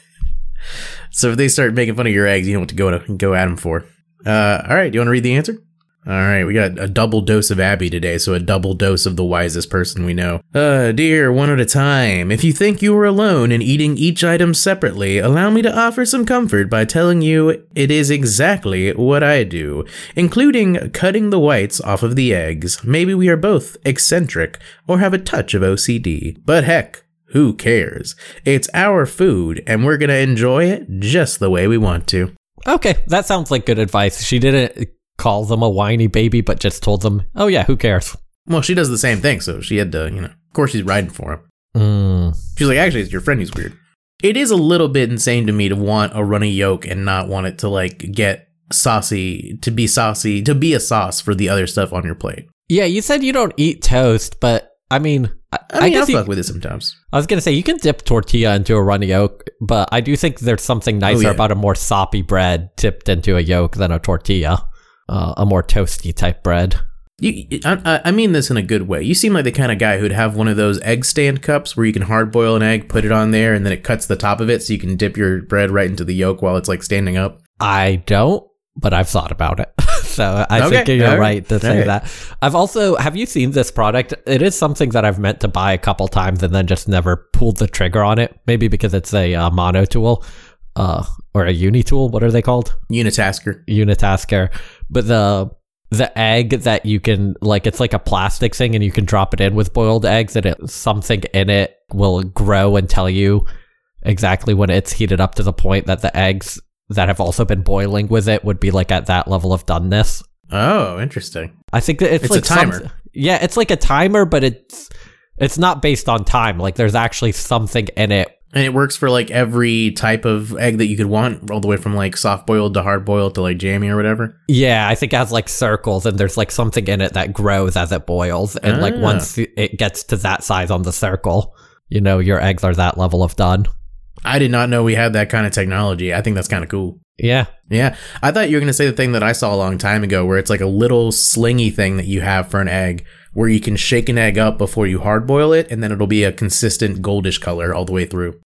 So if they start making fun of your eggs, you know what to go to go at them for. Uh, all right, do you want to read the answer? All right, we got a double dose of Abby today, so a double dose of the wisest person we know. Uh, dear, one at a time. If you think you are alone in eating each item separately, allow me to offer some comfort by telling you it is exactly what I do, including cutting the whites off of the eggs. Maybe we are both eccentric or have a touch of O C D, but heck, who cares? It's our food, and we're gonna enjoy it just the way we want to. Okay, that sounds like good advice. She didn't call them a whiny baby, but just told them, oh yeah, who cares? Well, she does the same thing, so she had to, you know, of course she's riding for him. Mm. She's like, actually, it's your friend who's weird. It is a little bit insane to me to want a runny yolk and not want it to, like, get saucy, to be saucy, to be a sauce for the other stuff on your plate. Yeah, you said you don't eat toast, but I mean, I, I mean, guess I'll you, fuck with it sometimes. I was going to say, you can dip tortilla into a runny yolk, but I do think there's something nicer yeah. about a more soppy bread tipped into a yolk than a tortilla. Uh, a more toasty type bread. You, I, I mean this in a good way. You seem like the kind of guy who'd have one of those egg stand cups where you can hard boil an egg, put it on there, and then it cuts the top of it so you can dip your bread right into the yolk while it's like standing up. I don't, but I've thought about it. So I Okay, think you're all right, right, to say all right. that. I've also, have you seen this product? It is something that I've meant to buy a couple times and then just never pulled the trigger on it. Maybe because it's a uh, mono tool. Uh, or a uni tool. What are they called? Unitasker. Unitasker. But the the egg that you can, like, it's like a plastic thing and you can drop it in with boiled eggs and it, something in it will grow and tell you exactly when it's heated up to the point that the eggs that have also been boiling with it would be like at that level of doneness. Oh, interesting. I think that it's, It's like a timer. some- yeah, it's like a timer, but it's it's not based on time. Like there's actually something in it. And it works for like every type of egg that you could want, all the way from like soft boiled to hard boiled to like jammy or whatever. Yeah, I think it has like circles and there's like something in it that grows as it boils. And like Ah. once it gets to that size on the circle, you know, your eggs are that level of done. I did not know we had that kind of technology. I think that's kind of cool. Yeah. Yeah. I thought you were going to say the thing that I saw a long time ago where it's like a little slingy thing that you have for an egg where you can shake an egg up before you hard boil it and then it'll be a consistent goldish color all the way through.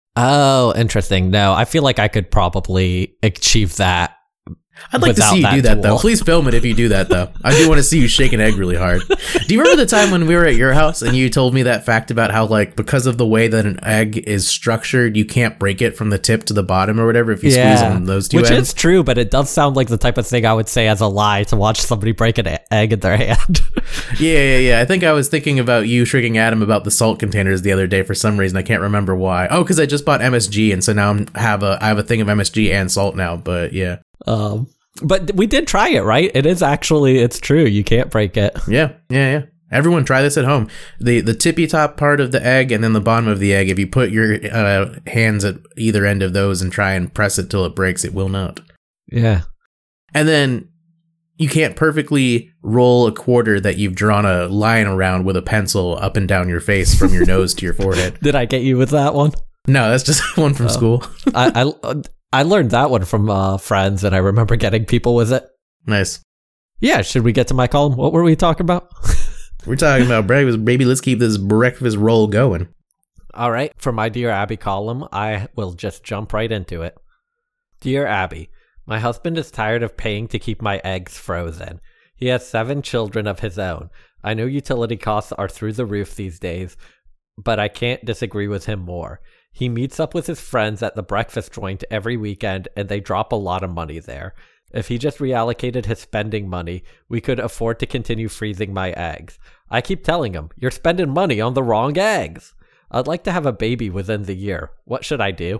Oh, interesting. No, I feel like I could probably achieve that. I'd like to Without see you that do that, though. tool. Please film it if you do that, though. I do want to see you shake an egg really hard. Do you remember the time when we were at your house and you told me that fact about how, like, because of the way that an egg is structured, you can't break it from the tip to the bottom or whatever if you squeeze on those two which ends? is true, but it does sound like the type of thing I would say as a lie to watch somebody break an e- egg in their hand. Yeah, yeah, yeah. I think I was thinking about you shrinking Adam about the salt containers the other day for some reason. I can't remember why. Oh, because I just bought M S G, and so now I'm have a I have a thing of M S G and salt now. But yeah, um, but we did try it, right? It is actually, it's true. You can't break it. yeah, yeah, yeah. Everyone try this at home. The the tippy top part of the egg and then the bottom of the egg, if you put your uh, hands at either end of those and try and press it till it breaks, it will not. Yeah. And then you can't perfectly roll a quarter that you've drawn a line around with a pencil up and down your face from your nose to your forehead. Did I get you with that one? No, that's just one from Oh. school. I, I I learned that one from uh, friends, and I remember getting people with it. Nice. Yeah, should we get to my column? What were we talking about? We're talking about breakfast, baby. Let's keep this breakfast roll going. All right, for my Dear Abby column, I will just jump right into it. Dear Abby, my husband is tired of paying to keep my eggs frozen. He has seven children of his own. I know utility costs are through the roof these days, but I can't disagree with him more. He meets up with his friends at the breakfast joint every weekend, and they drop a lot of money there. If he just reallocated his spending money, we could afford to continue freezing my eggs. I keep telling him, you're spending money on the wrong eggs. I'd like to have a baby within the year. What should I do?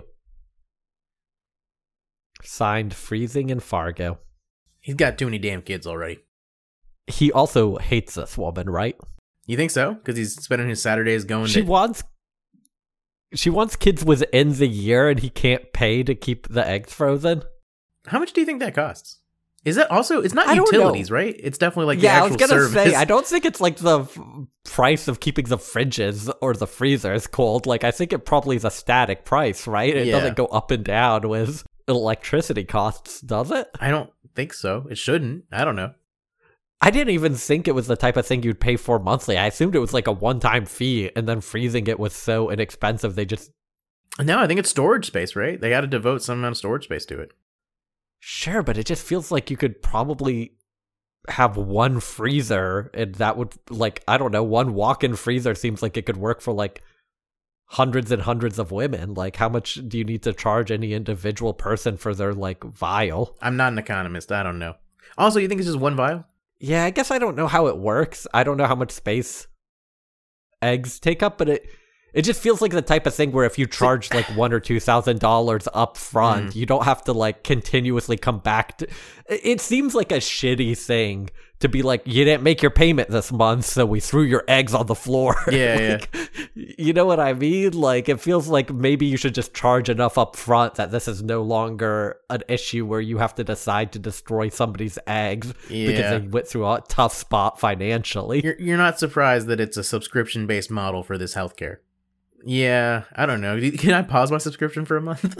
Signed, Freezing in Fargo. He's got too many damn kids already. He also hates this woman, right? You think so? Because he's spending his Saturdays going She to... wants she wants kids within the year, and he can't pay to keep the eggs frozen. How much do you think that costs? Is that also... It's not I don't utilities, know. right? It's definitely like Yeah, the I was actual gonna service. say, I don't think it's like the f- price of keeping the fridges or the freezers cold. Like, I think it probably is a static price, right? It Yeah. doesn't go up and down with electricity costs, does it? I don't think so. It shouldn't. I don't know. I didn't even think it was the type of thing you'd pay for monthly. I assumed it was like a one-time fee, and then freezing it was so inexpensive they just... No, I think it's storage space, right? They got to devote some amount of storage space to it. Sure, but it just feels like you could probably have one freezer, and that would, like, I don't know, one walk-in freezer seems like it could work for, like, hundreds and hundreds of women. Like, how much do you need to charge any individual person for their, like, vial? I'm not an economist. I don't know. Also, you think it's just one vial? Yeah, I guess I don't know how it works. I don't know how much space eggs take up, but it it just feels like the type of thing where if you charge like one or two thousand dollars up front, Mm. you don't have to like continuously come back to. It seems like a shitty thing to be like, you didn't make your payment this month, so we threw your eggs on the floor. Yeah, Like, you know what I mean? Like, it feels like maybe you should just charge enough up front that this is no longer an issue where you have to decide to destroy somebody's eggs Yeah. because they went through a tough spot financially. You're, you're not surprised that it's a subscription-based model for this healthcare. Yeah, I don't know. Can I pause my subscription for a month?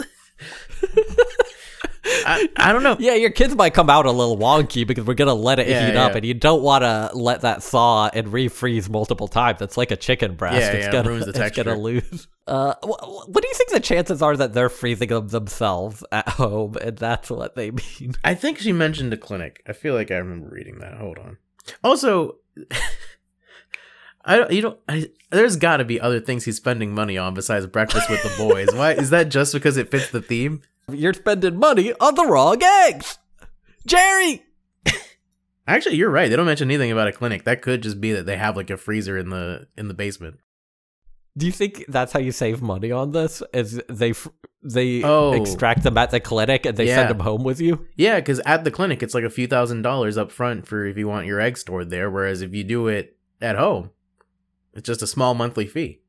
I, I don't know. Yeah, your kids might come out a little wonky because we're gonna let it Yeah, heat up, yeah. and you don't want to let that thaw and refreeze multiple times. It's like a chicken breast. Yeah, it's yeah, it gonna, ruins the it's texture. gonna lose. Uh, wh- wh- what do you think the chances are that they're freezing them themselves at home, and that's what they mean? I think she mentioned a clinic. I feel like I remember reading that. Hold on. Also, I don't, you don't. I, there's got to be other things he's spending money on besides breakfast with the boys. Why is that? Just because it fits the theme? You're spending money on the wrong eggs, Jerry. Actually, you're right. They don't mention anything about a clinic. That could just be that they have like a freezer in the in the basement. Do you think that's how you save money on this? Is they f- they Oh. extract them at the clinic and they Yeah. send them home with you? Yeah, because at the clinic, it's like a few thousand dollars up front for if you want your eggs stored there. Whereas if you do it at home, it's just a small monthly fee.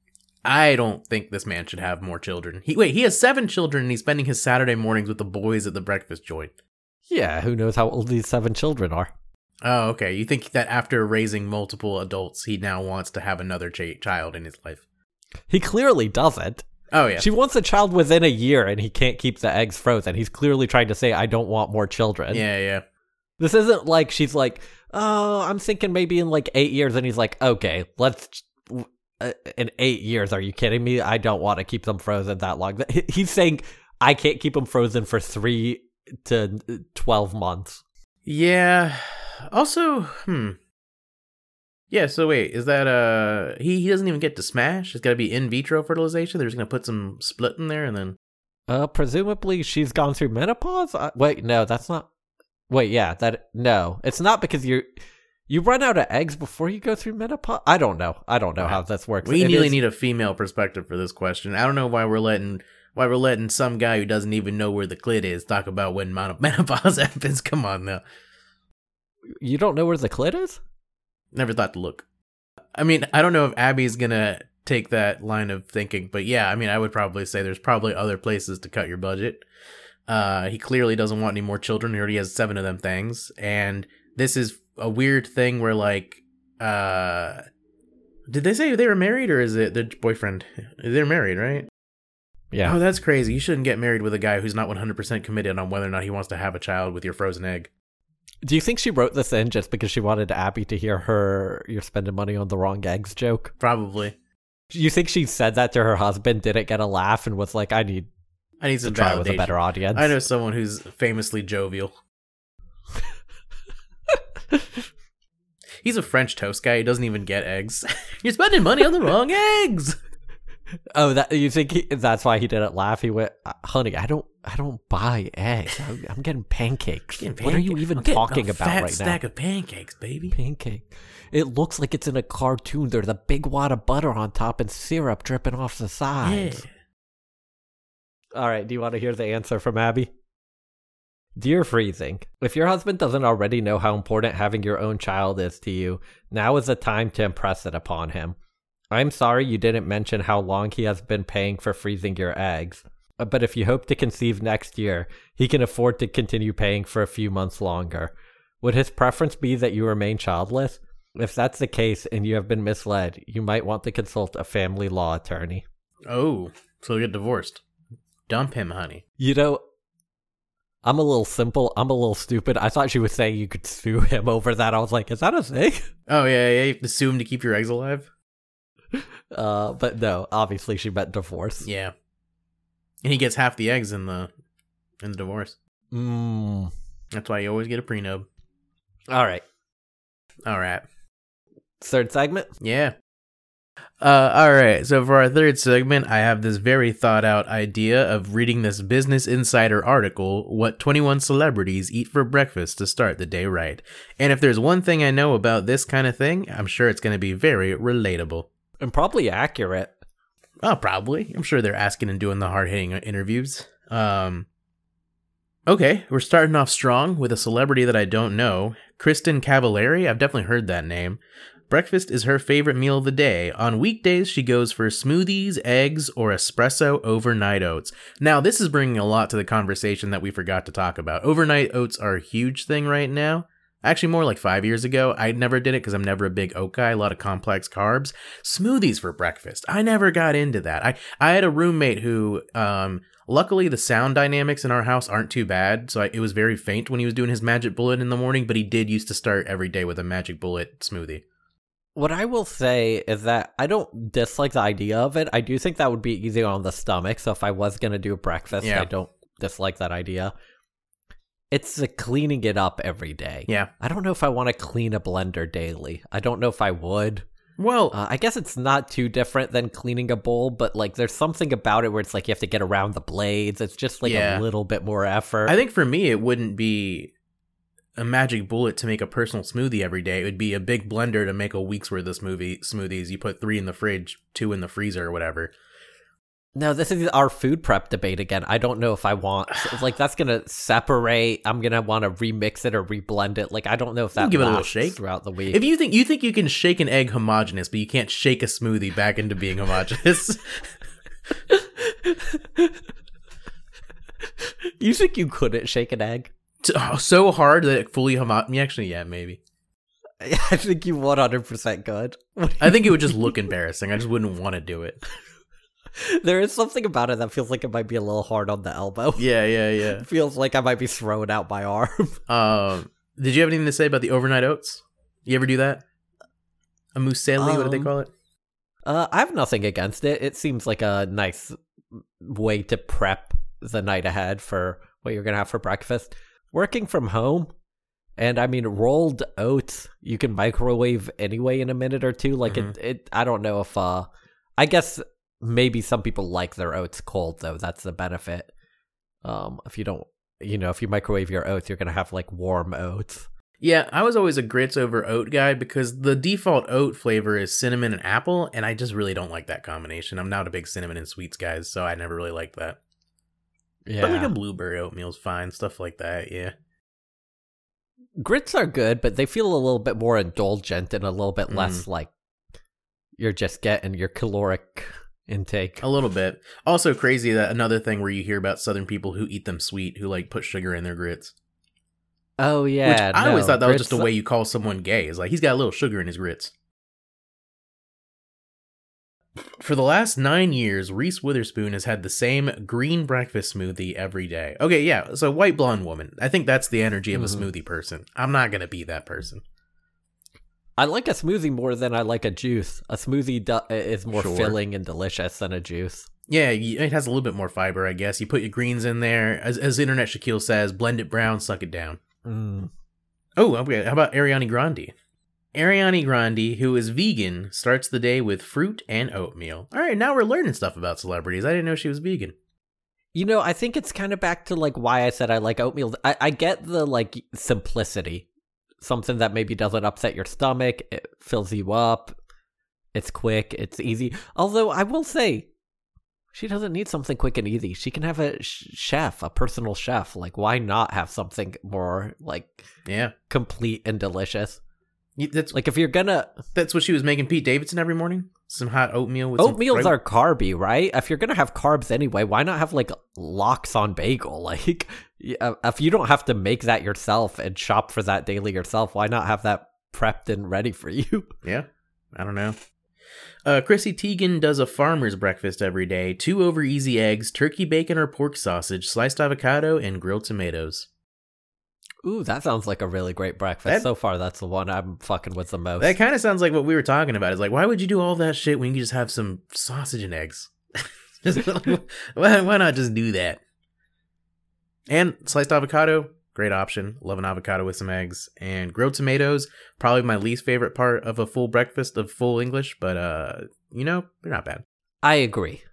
I don't think this man should have more children. He wait, he has seven children and he's spending his Saturday mornings with the boys at the breakfast joint. Yeah, who knows how old these seven children are? Oh, okay. You think that after raising multiple adults, he now wants to have another ch- child in his life? He clearly doesn't. Oh, yeah. She wants a child within a year and he can't keep the eggs frozen. He's clearly trying to say, I don't want more children. yeah, yeah. This isn't like she's like, oh, I'm thinking maybe in like eight years. And he's like, okay, let's. Uh, in eight years, are you kidding me? I don't want to keep them frozen that long. He- He's saying, I can't keep them frozen for three to twelve months. Yeah. Also, hmm. Yeah, so wait, is that, uh, he, he doesn't even get to smash? It's gotta be in vitro fertilization? They're just gonna put some split in there and then. Uh, presumably she's gone through menopause? Uh, wait, no, that's not. Wait, yeah, that. No, it's not because you you run out of eggs before you go through menopause. I don't know. I don't know how this works. We It really is- need a female perspective for this question. I don't know why we're letting why we're letting some guy who doesn't even know where the clit is talk about when mon- menopause happens. Come on now. You don't know where the clit is? Never thought to look. I mean, I don't know if Abby's gonna take that line of thinking, but yeah, I mean, I would probably say there's probably other places to cut your budget. Uh, he clearly doesn't want any more children. He already has seven of them things, and this is a weird thing where, like, uh, did they say they were married or is it their boyfriend? They're married, right? Yeah. Oh, that's crazy. You shouldn't get married with a guy who's not one hundred percent committed on whether or not he wants to have a child with your frozen egg. Do you think she wrote this in just because she wanted Abby to hear her "you're spending money on the wrong eggs" joke? Probably. You think she said that to her husband, didn't get a laugh, and was like, "I need I need to some try with a validation. better audience"? I know someone who's famously jovial. He's a French toast guy. He doesn't even get eggs. You're spending money on the wrong eggs. Oh, that you think he, that's why he didn't laugh? He went, "Uh, "Honey, I don't, I don't buy eggs. I'm, I'm getting pancakes. Getting What are you pancake- even I'm getting talking a about fat right stack now?" of pancakes, baby. Pancake. It looks like it's in a cartoon. There's a big wad of butter on top and syrup dripping off the Yeah. sides. All right. Do you want to hear the answer from Abby? Dear Freezing, if your husband doesn't already know how important having your own child is to you, now is the time to impress it upon him. I'm sorry you didn't mention how long he has been paying for freezing your eggs, but if you hope to conceive next year, he can afford to continue paying for a few months longer. Would his preference be that you remain childless? If that's the case and you have been misled, you might want to consult a family law attorney. Oh, so get divorced. Dump him, honey. You know, I'm a little simple. I'm a little stupid. I thought she was saying you could sue him over that. I was like, is that a thing? Oh, yeah, yeah. You have to sue him to keep your eggs alive? Uh, but no, obviously she meant divorce. Yeah. And he gets half the eggs in the in the divorce. Mm. That's why you always get a prenup. All right. All right. Third segment? Yeah. Uh, all right. So for our third segment, I have this very thought out idea of reading this Business Insider article, What twenty-one Celebrities Eat for Breakfast to Start the Day Right. And if there's one thing I know about this kind of thing, I'm sure it's going to be very relatable. And probably accurate. Oh, probably. I'm sure they're asking and doing the hard-hitting interviews. Um, okay, we're starting off strong with a celebrity that I don't know. Kristen Cavallari, I've definitely heard that name. Breakfast is her favorite meal of the day. On weekdays, she goes for smoothies, eggs, or espresso overnight oats. Now, this is bringing a lot to the conversation that we forgot to talk about. Overnight oats are a huge thing right now. Actually, more like five years ago. I never did it because I'm never a big oat guy. A lot of complex carbs. Smoothies for breakfast. I never got into that. I, I had a roommate who, um, luckily the sound dynamics in our house aren't too bad. So I, it was very faint when he was doing his Magic Bullet in the morning, but he did used to start every day with a Magic Bullet smoothie. What I will say is that I don't dislike the idea of it. I do think that would be easy on the stomach. So if I was going to do breakfast, Yeah. I don't dislike that idea. It's the cleaning it up every day. Yeah. I don't know if I want to clean a blender daily. I don't know if I would. Well, Uh, I guess it's not too different than cleaning a bowl, but like there's something about it where it's like you have to get around the blades. It's just like Yeah. a little bit more effort. I think for me, it wouldn't be a Magic Bullet to make a personal smoothie every day. It would be a big blender to make a week's worth of smoothie smoothies. You put three in the fridge, two in the freezer, or whatever. No, this is our food prep debate again. I don't know if I want like that's gonna separate. I'm gonna want to remix it or reblend it. Like I don't know if that give it a little lasts shake throughout the week. If you think you think you can shake an egg homogeneous, but you can't shake a smoothie back into being homogeneous. You think you couldn't shake an egg? So hard that it fully homogeneous. Actually, yeah, maybe. I think you one hundred percent could. I think it would just look embarrassing. I just wouldn't want to do it. There is something about it that feels like it might be a little hard on the elbow. Yeah, yeah, yeah. It feels like I might be throwing out my arm. Um, did you have anything to say about the overnight oats? You ever do that? A muesli? What do they Um, call it? Uh, I have nothing against it. It seems like a nice way to prep the night ahead for what you're going to have for breakfast. Working from home, and I mean, rolled oats, you can microwave anyway in a minute or two. Like, Mhm. it, it, I don't know if, uh, I guess maybe some people like their oats cold, though. That's the benefit. Um, if you don't, you know, if you microwave your oats, you're going to have like warm oats. Yeah, I was always a grits over oat guy because the default oat flavor is cinnamon and apple, and I just really don't like that combination. I'm not a big cinnamon and sweets guy, so I never really liked that. Yeah. But like a blueberry oatmeal's fine, stuff like that, yeah. Grits are good, but they feel a little bit more indulgent and a little bit less like you're just getting your caloric intake. A little bit. Also crazy that another thing where you hear about southern people who eat them sweet, who like put sugar in their grits. Oh, yeah. Which I always no, thought that was just a grits- way you call someone gay. Is like, he's got a little sugar in his grits. For the last nine years, Reese Witherspoon has had the same green breakfast smoothie every day. Okay, yeah, so white blonde woman. I think that's the energy of a Mhm. smoothie person. I'm not going to be that person. I like a smoothie more than I like a juice. A smoothie do- is more Sure. filling and delicious than a juice. Yeah, y- it has a little bit more fiber, I guess. You put your greens in there. As, as Internet Shaquille says, blend it brown, suck it down. Mm. Oh, okay. How about Ariana Grande? Ariana Grande, who is vegan, starts the day with fruit and oatmeal. All right, now we're learning stuff about celebrities. I didn't know she was vegan. You know, I think it's kind of back to like why I said I like oatmeal. I, I get the like simplicity. Something that maybe doesn't upset your stomach. It fills you up. It's quick. It's easy. Although I will say, She doesn't need something quick and easy. She can have a sh- chef, a personal chef. Like, why not have something more, like, Yeah. complete and delicious? You- That's Like, if you're gonna... that's what she was making Pete Davidson every morning. Some hot oatmeal with some Oatmeals fried- are carby, right? If you're gonna have carbs anyway, why not have, like, lox on bagel? Like, yeah, if you don't have to make that yourself and shop for that daily yourself, why not have that prepped and ready for you? Yeah, I don't know. Uh, Chrissy Teigen does a farmer's breakfast every day. Two over easy eggs, turkey bacon or pork sausage, sliced avocado, and grilled tomatoes. Ooh, that sounds like a really great breakfast. That- so far, that's the one I'm fucking with the most. That kind of sounds like what we were talking about. It's like, why would you do all that shit when you can just have some sausage and eggs? Just like, why, why not just do that? And sliced avocado, great option. Love an avocado with some eggs. And grilled tomatoes, probably my least favorite part of a full breakfast of full English, but uh, you know, they're not bad. I agree.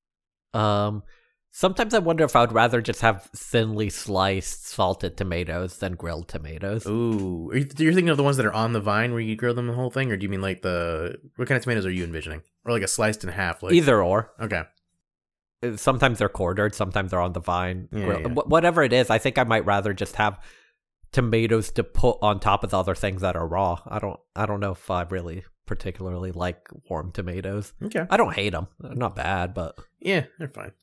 Um, sometimes I wonder if I would rather just have thinly sliced salted tomatoes than grilled tomatoes. Ooh, are you, you're thinking of the ones that are on the vine where you grill them the whole thing, or do you mean like the what kind of tomatoes are you envisioning, or like a sliced in half? Like Either or. okay, Sometimes they're quartered, sometimes they're on the vine. Yeah, Grill- yeah. wh- Whatever it is, I think I might rather just have tomatoes to put on top of the other things that are raw. I don't. I don't know if I really particularly like warm tomatoes. okay, I don't hate them. They're not bad, but yeah, they're fine.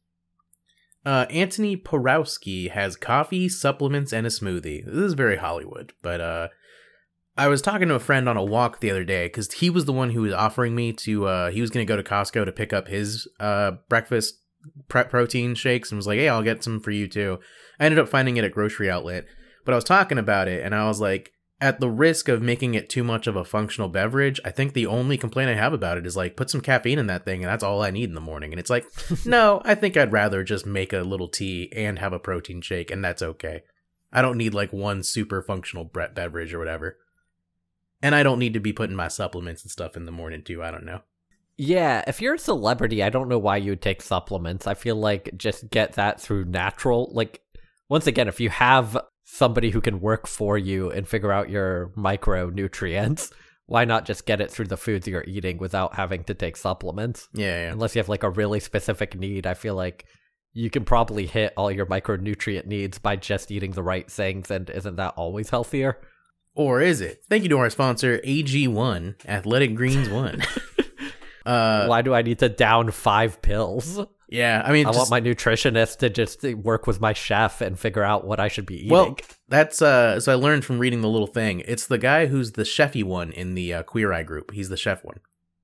Uh, Anthony Porowski has coffee, supplements, and a smoothie. This is very Hollywood, but uh, I was talking to a friend on a walk the other day because he was the one who was offering me to. Uh, he was going to go to Costco to pick up his uh breakfast prep protein shakes and was like, hey, I'll get some for you too. I ended up finding it at Grocery Outlet, but I was talking about it and I was like, at the risk of making it too much of a functional beverage, I think the only complaint I have about it is like, put some caffeine in that thing and that's all I need in the morning. And it's like, no, I think I'd rather just make a little tea and have a protein shake and that's okay. I don't need like one super functional bre- beverage or whatever. And I don't need to be putting my supplements and stuff in the morning too. I don't know. yeah, if you're a celebrity, I don't know why you would take supplements. I feel like just get that through natural. Like, once again, if you have somebody who can work for you and figure out your micronutrients, why not just get it through the foods you're eating without having to take supplements? Yeah, yeah. Unless you have like a really specific need, I feel like you can probably hit all your micronutrient needs by just eating the right things, and isn't that always healthier? Or is it? Thank you to our sponsor, A G one, Athletic Greens one. uh, Why do I need to down five pills? yeah, I mean, I just- want my nutritionist to just work with my chef and figure out what I should be eating. well, that's uh. So I learned from reading the little thing. It's the guy who's the chefy one in the uh, Queer Eye group. He's the chef one.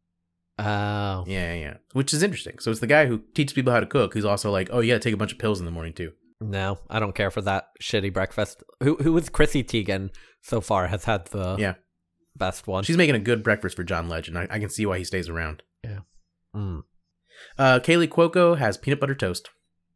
Oh. Yeah, yeah. Which is interesting. So it's the guy who teaches people how to cook, who's also like, oh, you gotta take a bunch of pills in the morning too. No, I don't care for that shitty breakfast. Who who is Chrissy Teigen so far has had the Yeah, best one. she's making a good breakfast for John Legend. I, I can see why he stays around. Mm. Uh, Kaylee Cuoco has peanut butter toast.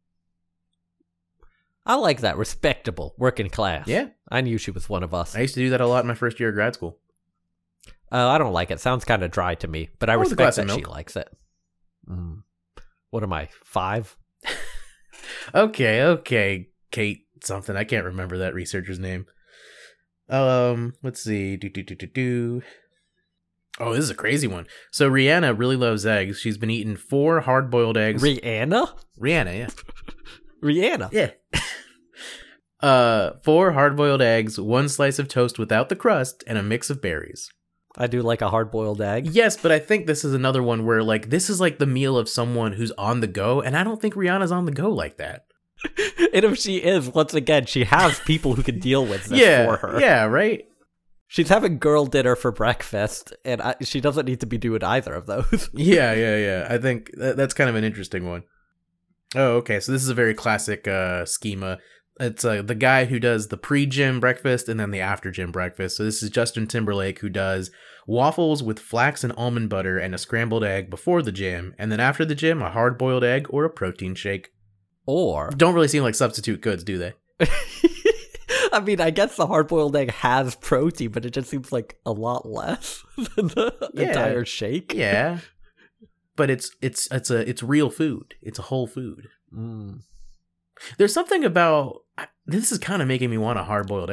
I like that. Respectable. Working class. Yeah, I knew she was one of us. I used to do that a lot in my first year of grad school. Uh, I don't like it. Sounds kind of dry to me, but I Oh, with a glass respect of that she milk. likes it. Mm. What am I, five? Okay, okay, Kate something. I can't remember that researcher's name. Um, let's see. Do do do do do. Oh, this is a crazy one. So Rihanna really loves eggs. She's been eating four hard-boiled eggs. Rihanna? Rihanna, yeah, Rihanna. yeah. uh, four hard-boiled eggs, one slice of toast without the crust, and a mix of berries. I do like a hard-boiled egg. Yes, but I think this is another one where like this is like the meal of someone who's on the go, and I don't think Rihanna's on the go like that. And if she is, once again, she has people who can deal with this yeah, for her. yeah, right. She's having girl dinner for breakfast, and I, she doesn't need to be doing either of those. Yeah, yeah, yeah. I think that, that's kind of an interesting one. Oh, okay. So this is a very classic uh, schema. It's uh, the guy who does the pre-gym breakfast and then the after-gym breakfast. So this is Justin Timberlake, who does waffles with flax and almond butter and a scrambled egg before the gym, and then after the gym, a hard-boiled egg or a protein shake. Or, Don't really seem like substitute goods, do they? I mean, I guess the hard-boiled egg has protein, but it just seems like a lot less than the Yeah. entire shake. Yeah, but it's it's it's a it's real food. It's a whole food. Mm. There's something about this is kind of making me want a hard-boiled egg.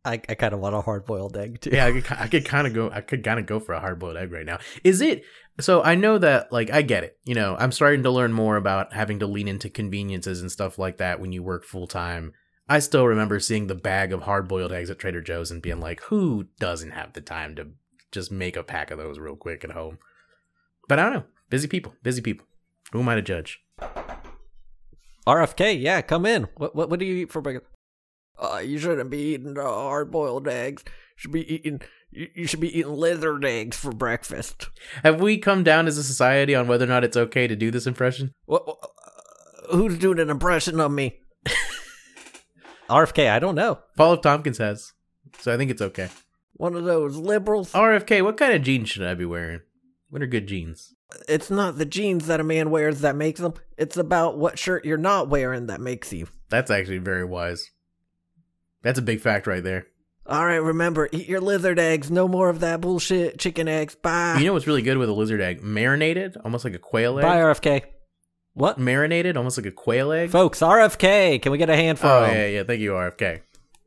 I, I kind of want a hard boiled egg too. Yeah, I could, I could kind of go. I could kind of go for a hard boiled egg right now. Is it? So I know that, like, I get it. You know, I'm starting to learn more about having to lean into conveniences and stuff like that when you work full time. I still remember seeing the bag of hard boiled eggs at Trader Joe's and being like, who doesn't have the time to just make a pack of those real quick at home? But I don't know. Busy people. Busy people. Who am I to judge? R F K, yeah, come in. What what what do you eat for breakfast? Uh, you shouldn't be eating uh, hard boiled eggs. You should be eating. You, you should be eating lizard eggs for breakfast. Have we come down as a society on whether or not it's okay to do this impression? What? what uh, who's doing an impression of me? R F K, I don't know. Paul F. Tompkins has, so I think it's okay. One of those liberals. R F K, what kind of jeans should I be wearing? What are good jeans? It's not the jeans that a man wears that makes them. It's about what shirt you're not wearing that makes you. That's actually very wise. That's a big fact right there. All right, remember, eat your lizard eggs. No more of that bullshit chicken eggs. Bye. You know what's really good with a lizard egg? Marinated, almost like a quail egg. Bye, R F K. What? Marinated, almost like a quail egg. Folks, R F K, can we get a hand for Oh, him? yeah, yeah. Thank you, R F K.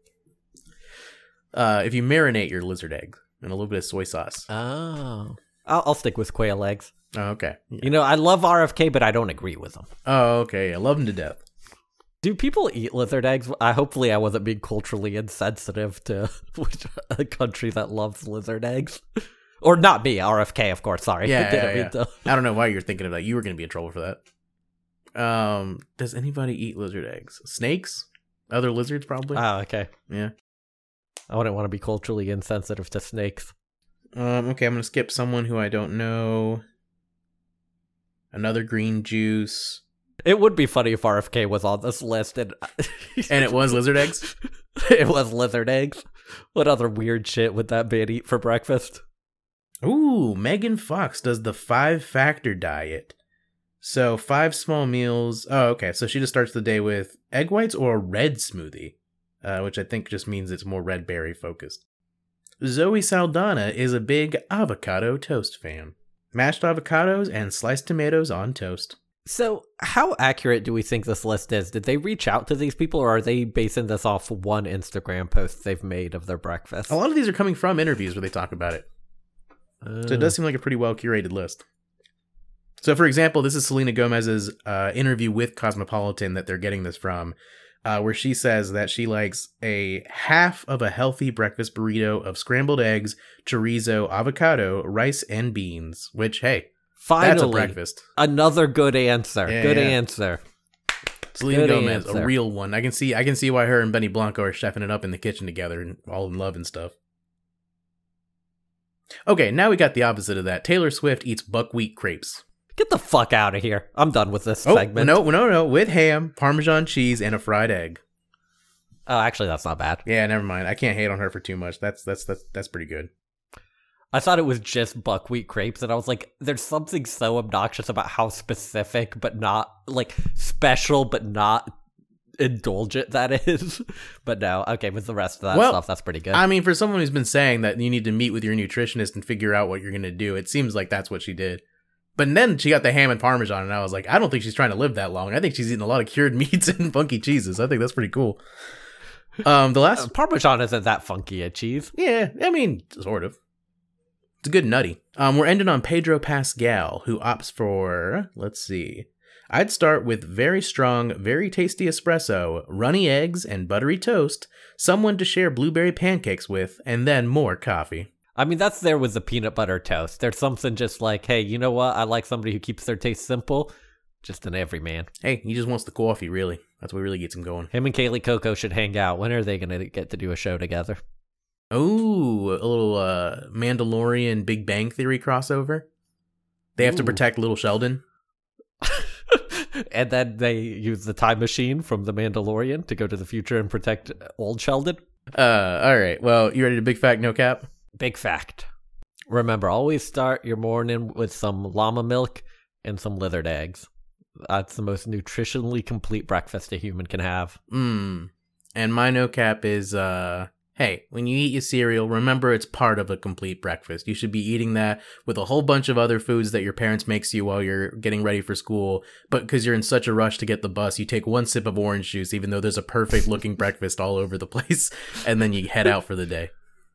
Uh, if you marinate your lizard egg in a little bit of soy sauce. Oh. I'll, I'll stick with quail eggs. Oh, okay. Yeah. You know, I love R F K, but I don't agree with them. Oh, okay. I love them to death. Do people eat lizard eggs? I hopefully I wasn't being culturally insensitive to a country that loves lizard eggs. Or not me, R F K, of course. Sorry. Yeah, Didn't yeah, mean yeah. to- I don't know why you're thinking of that. You were going to be in trouble for that. Um, does anybody eat lizard eggs? Snakes? Other lizards, probably? Oh, okay. Yeah. I wouldn't want to be culturally insensitive to snakes. Um, okay, I'm going to skip someone who I don't know. Another green juice. It would be funny if R F K was on this list and And it was lizard eggs? it was lizard eggs. What other weird shit would that man eat for breakfast? Ooh, Megan Fox does the five factor diet. So five small meals. Oh, okay. So she just starts the day with egg whites or a red smoothie, uh, which I think just means it's more red berry focused. Zoe Saldana is a big avocado toast fan. Mashed avocados and sliced tomatoes on toast. So, how accurate do we think this list is? Did they reach out to these people, or are they basing this off one Instagram post they've made of their breakfast? A lot of these are coming from interviews where they talk about it. So it does seem like a pretty well curated list. So, for example, this is Selena Gomez's uh, interview with Cosmopolitan that they're getting this from, uh, where she says that she likes a half of a healthy breakfast burrito of scrambled eggs, chorizo, avocado, rice, and beans. Which, hey, Finally, that's a breakfast. Another good answer. Yeah, good yeah. answer. Selena Good Gomez, answer. a real one. I can see, I can see why her and Benny Blanco are chefing it up in the kitchen together and all in love and stuff. Okay, now we got the opposite of that. Taylor Swift eats buckwheat crepes. Get the fuck out of here. I'm done with this Oh, segment. no, no, no, with ham, Parmesan cheese, and a fried egg. Oh, actually, that's not bad. Yeah, never mind. I can't hate on her for too much. That's that's that's that's pretty good. I thought it was just buckwheat crepes, and I was like, there's something so obnoxious about how specific, but not, like, special, but not indulgent that is. But no, okay, with the rest of that Well, stuff, that's pretty good. I mean, for someone who's been saying that you need to meet with your nutritionist and figure out what you're going to do, it seems like that's what she did. But then she got the ham and Parmesan, and I was like, I don't think she's trying to live that long. I think she's eating a lot of cured meats and funky cheeses. I think that's pretty cool. Um, the last, Uh, Parmesan isn't that funky a cheese. yeah, I mean, sort of. It's a good nutty. Um, we're ending on Pedro Pascal, who opts for, let's see, I'd start with very strong, very tasty espresso, runny eggs, and buttery toast, someone to share blueberry pancakes with, and then more coffee. I mean, that's there with the peanut butter toast. There's something just like, hey, you know what? I like somebody who keeps their taste simple. Just an everyman. Hey, he just wants the coffee, really. That's what really gets him going. Him and Kaylee Coco should hang out. When are they going to get to do a show together? Ooh, a little uh, Mandalorian Big Bang Theory crossover. They have to Ooh. protect little Sheldon. And then they use the time machine from The Mandalorian to go to the future and protect old Sheldon. Uh, all right. Well, you ready to big fact, no cap? Big fact. Remember, always start your morning with some llama milk and some lizard eggs. That's the most nutritionally complete breakfast a human can have. Mmm. And my no cap is uh, hey, when you eat your cereal, remember it's part of a complete breakfast. You should be eating that with a whole bunch of other foods that your parents makes you while you're getting ready for school. But because you're in such a rush to get the bus, you take one sip of orange juice, even though there's a perfect looking breakfast all over the place, and then you head out for the day.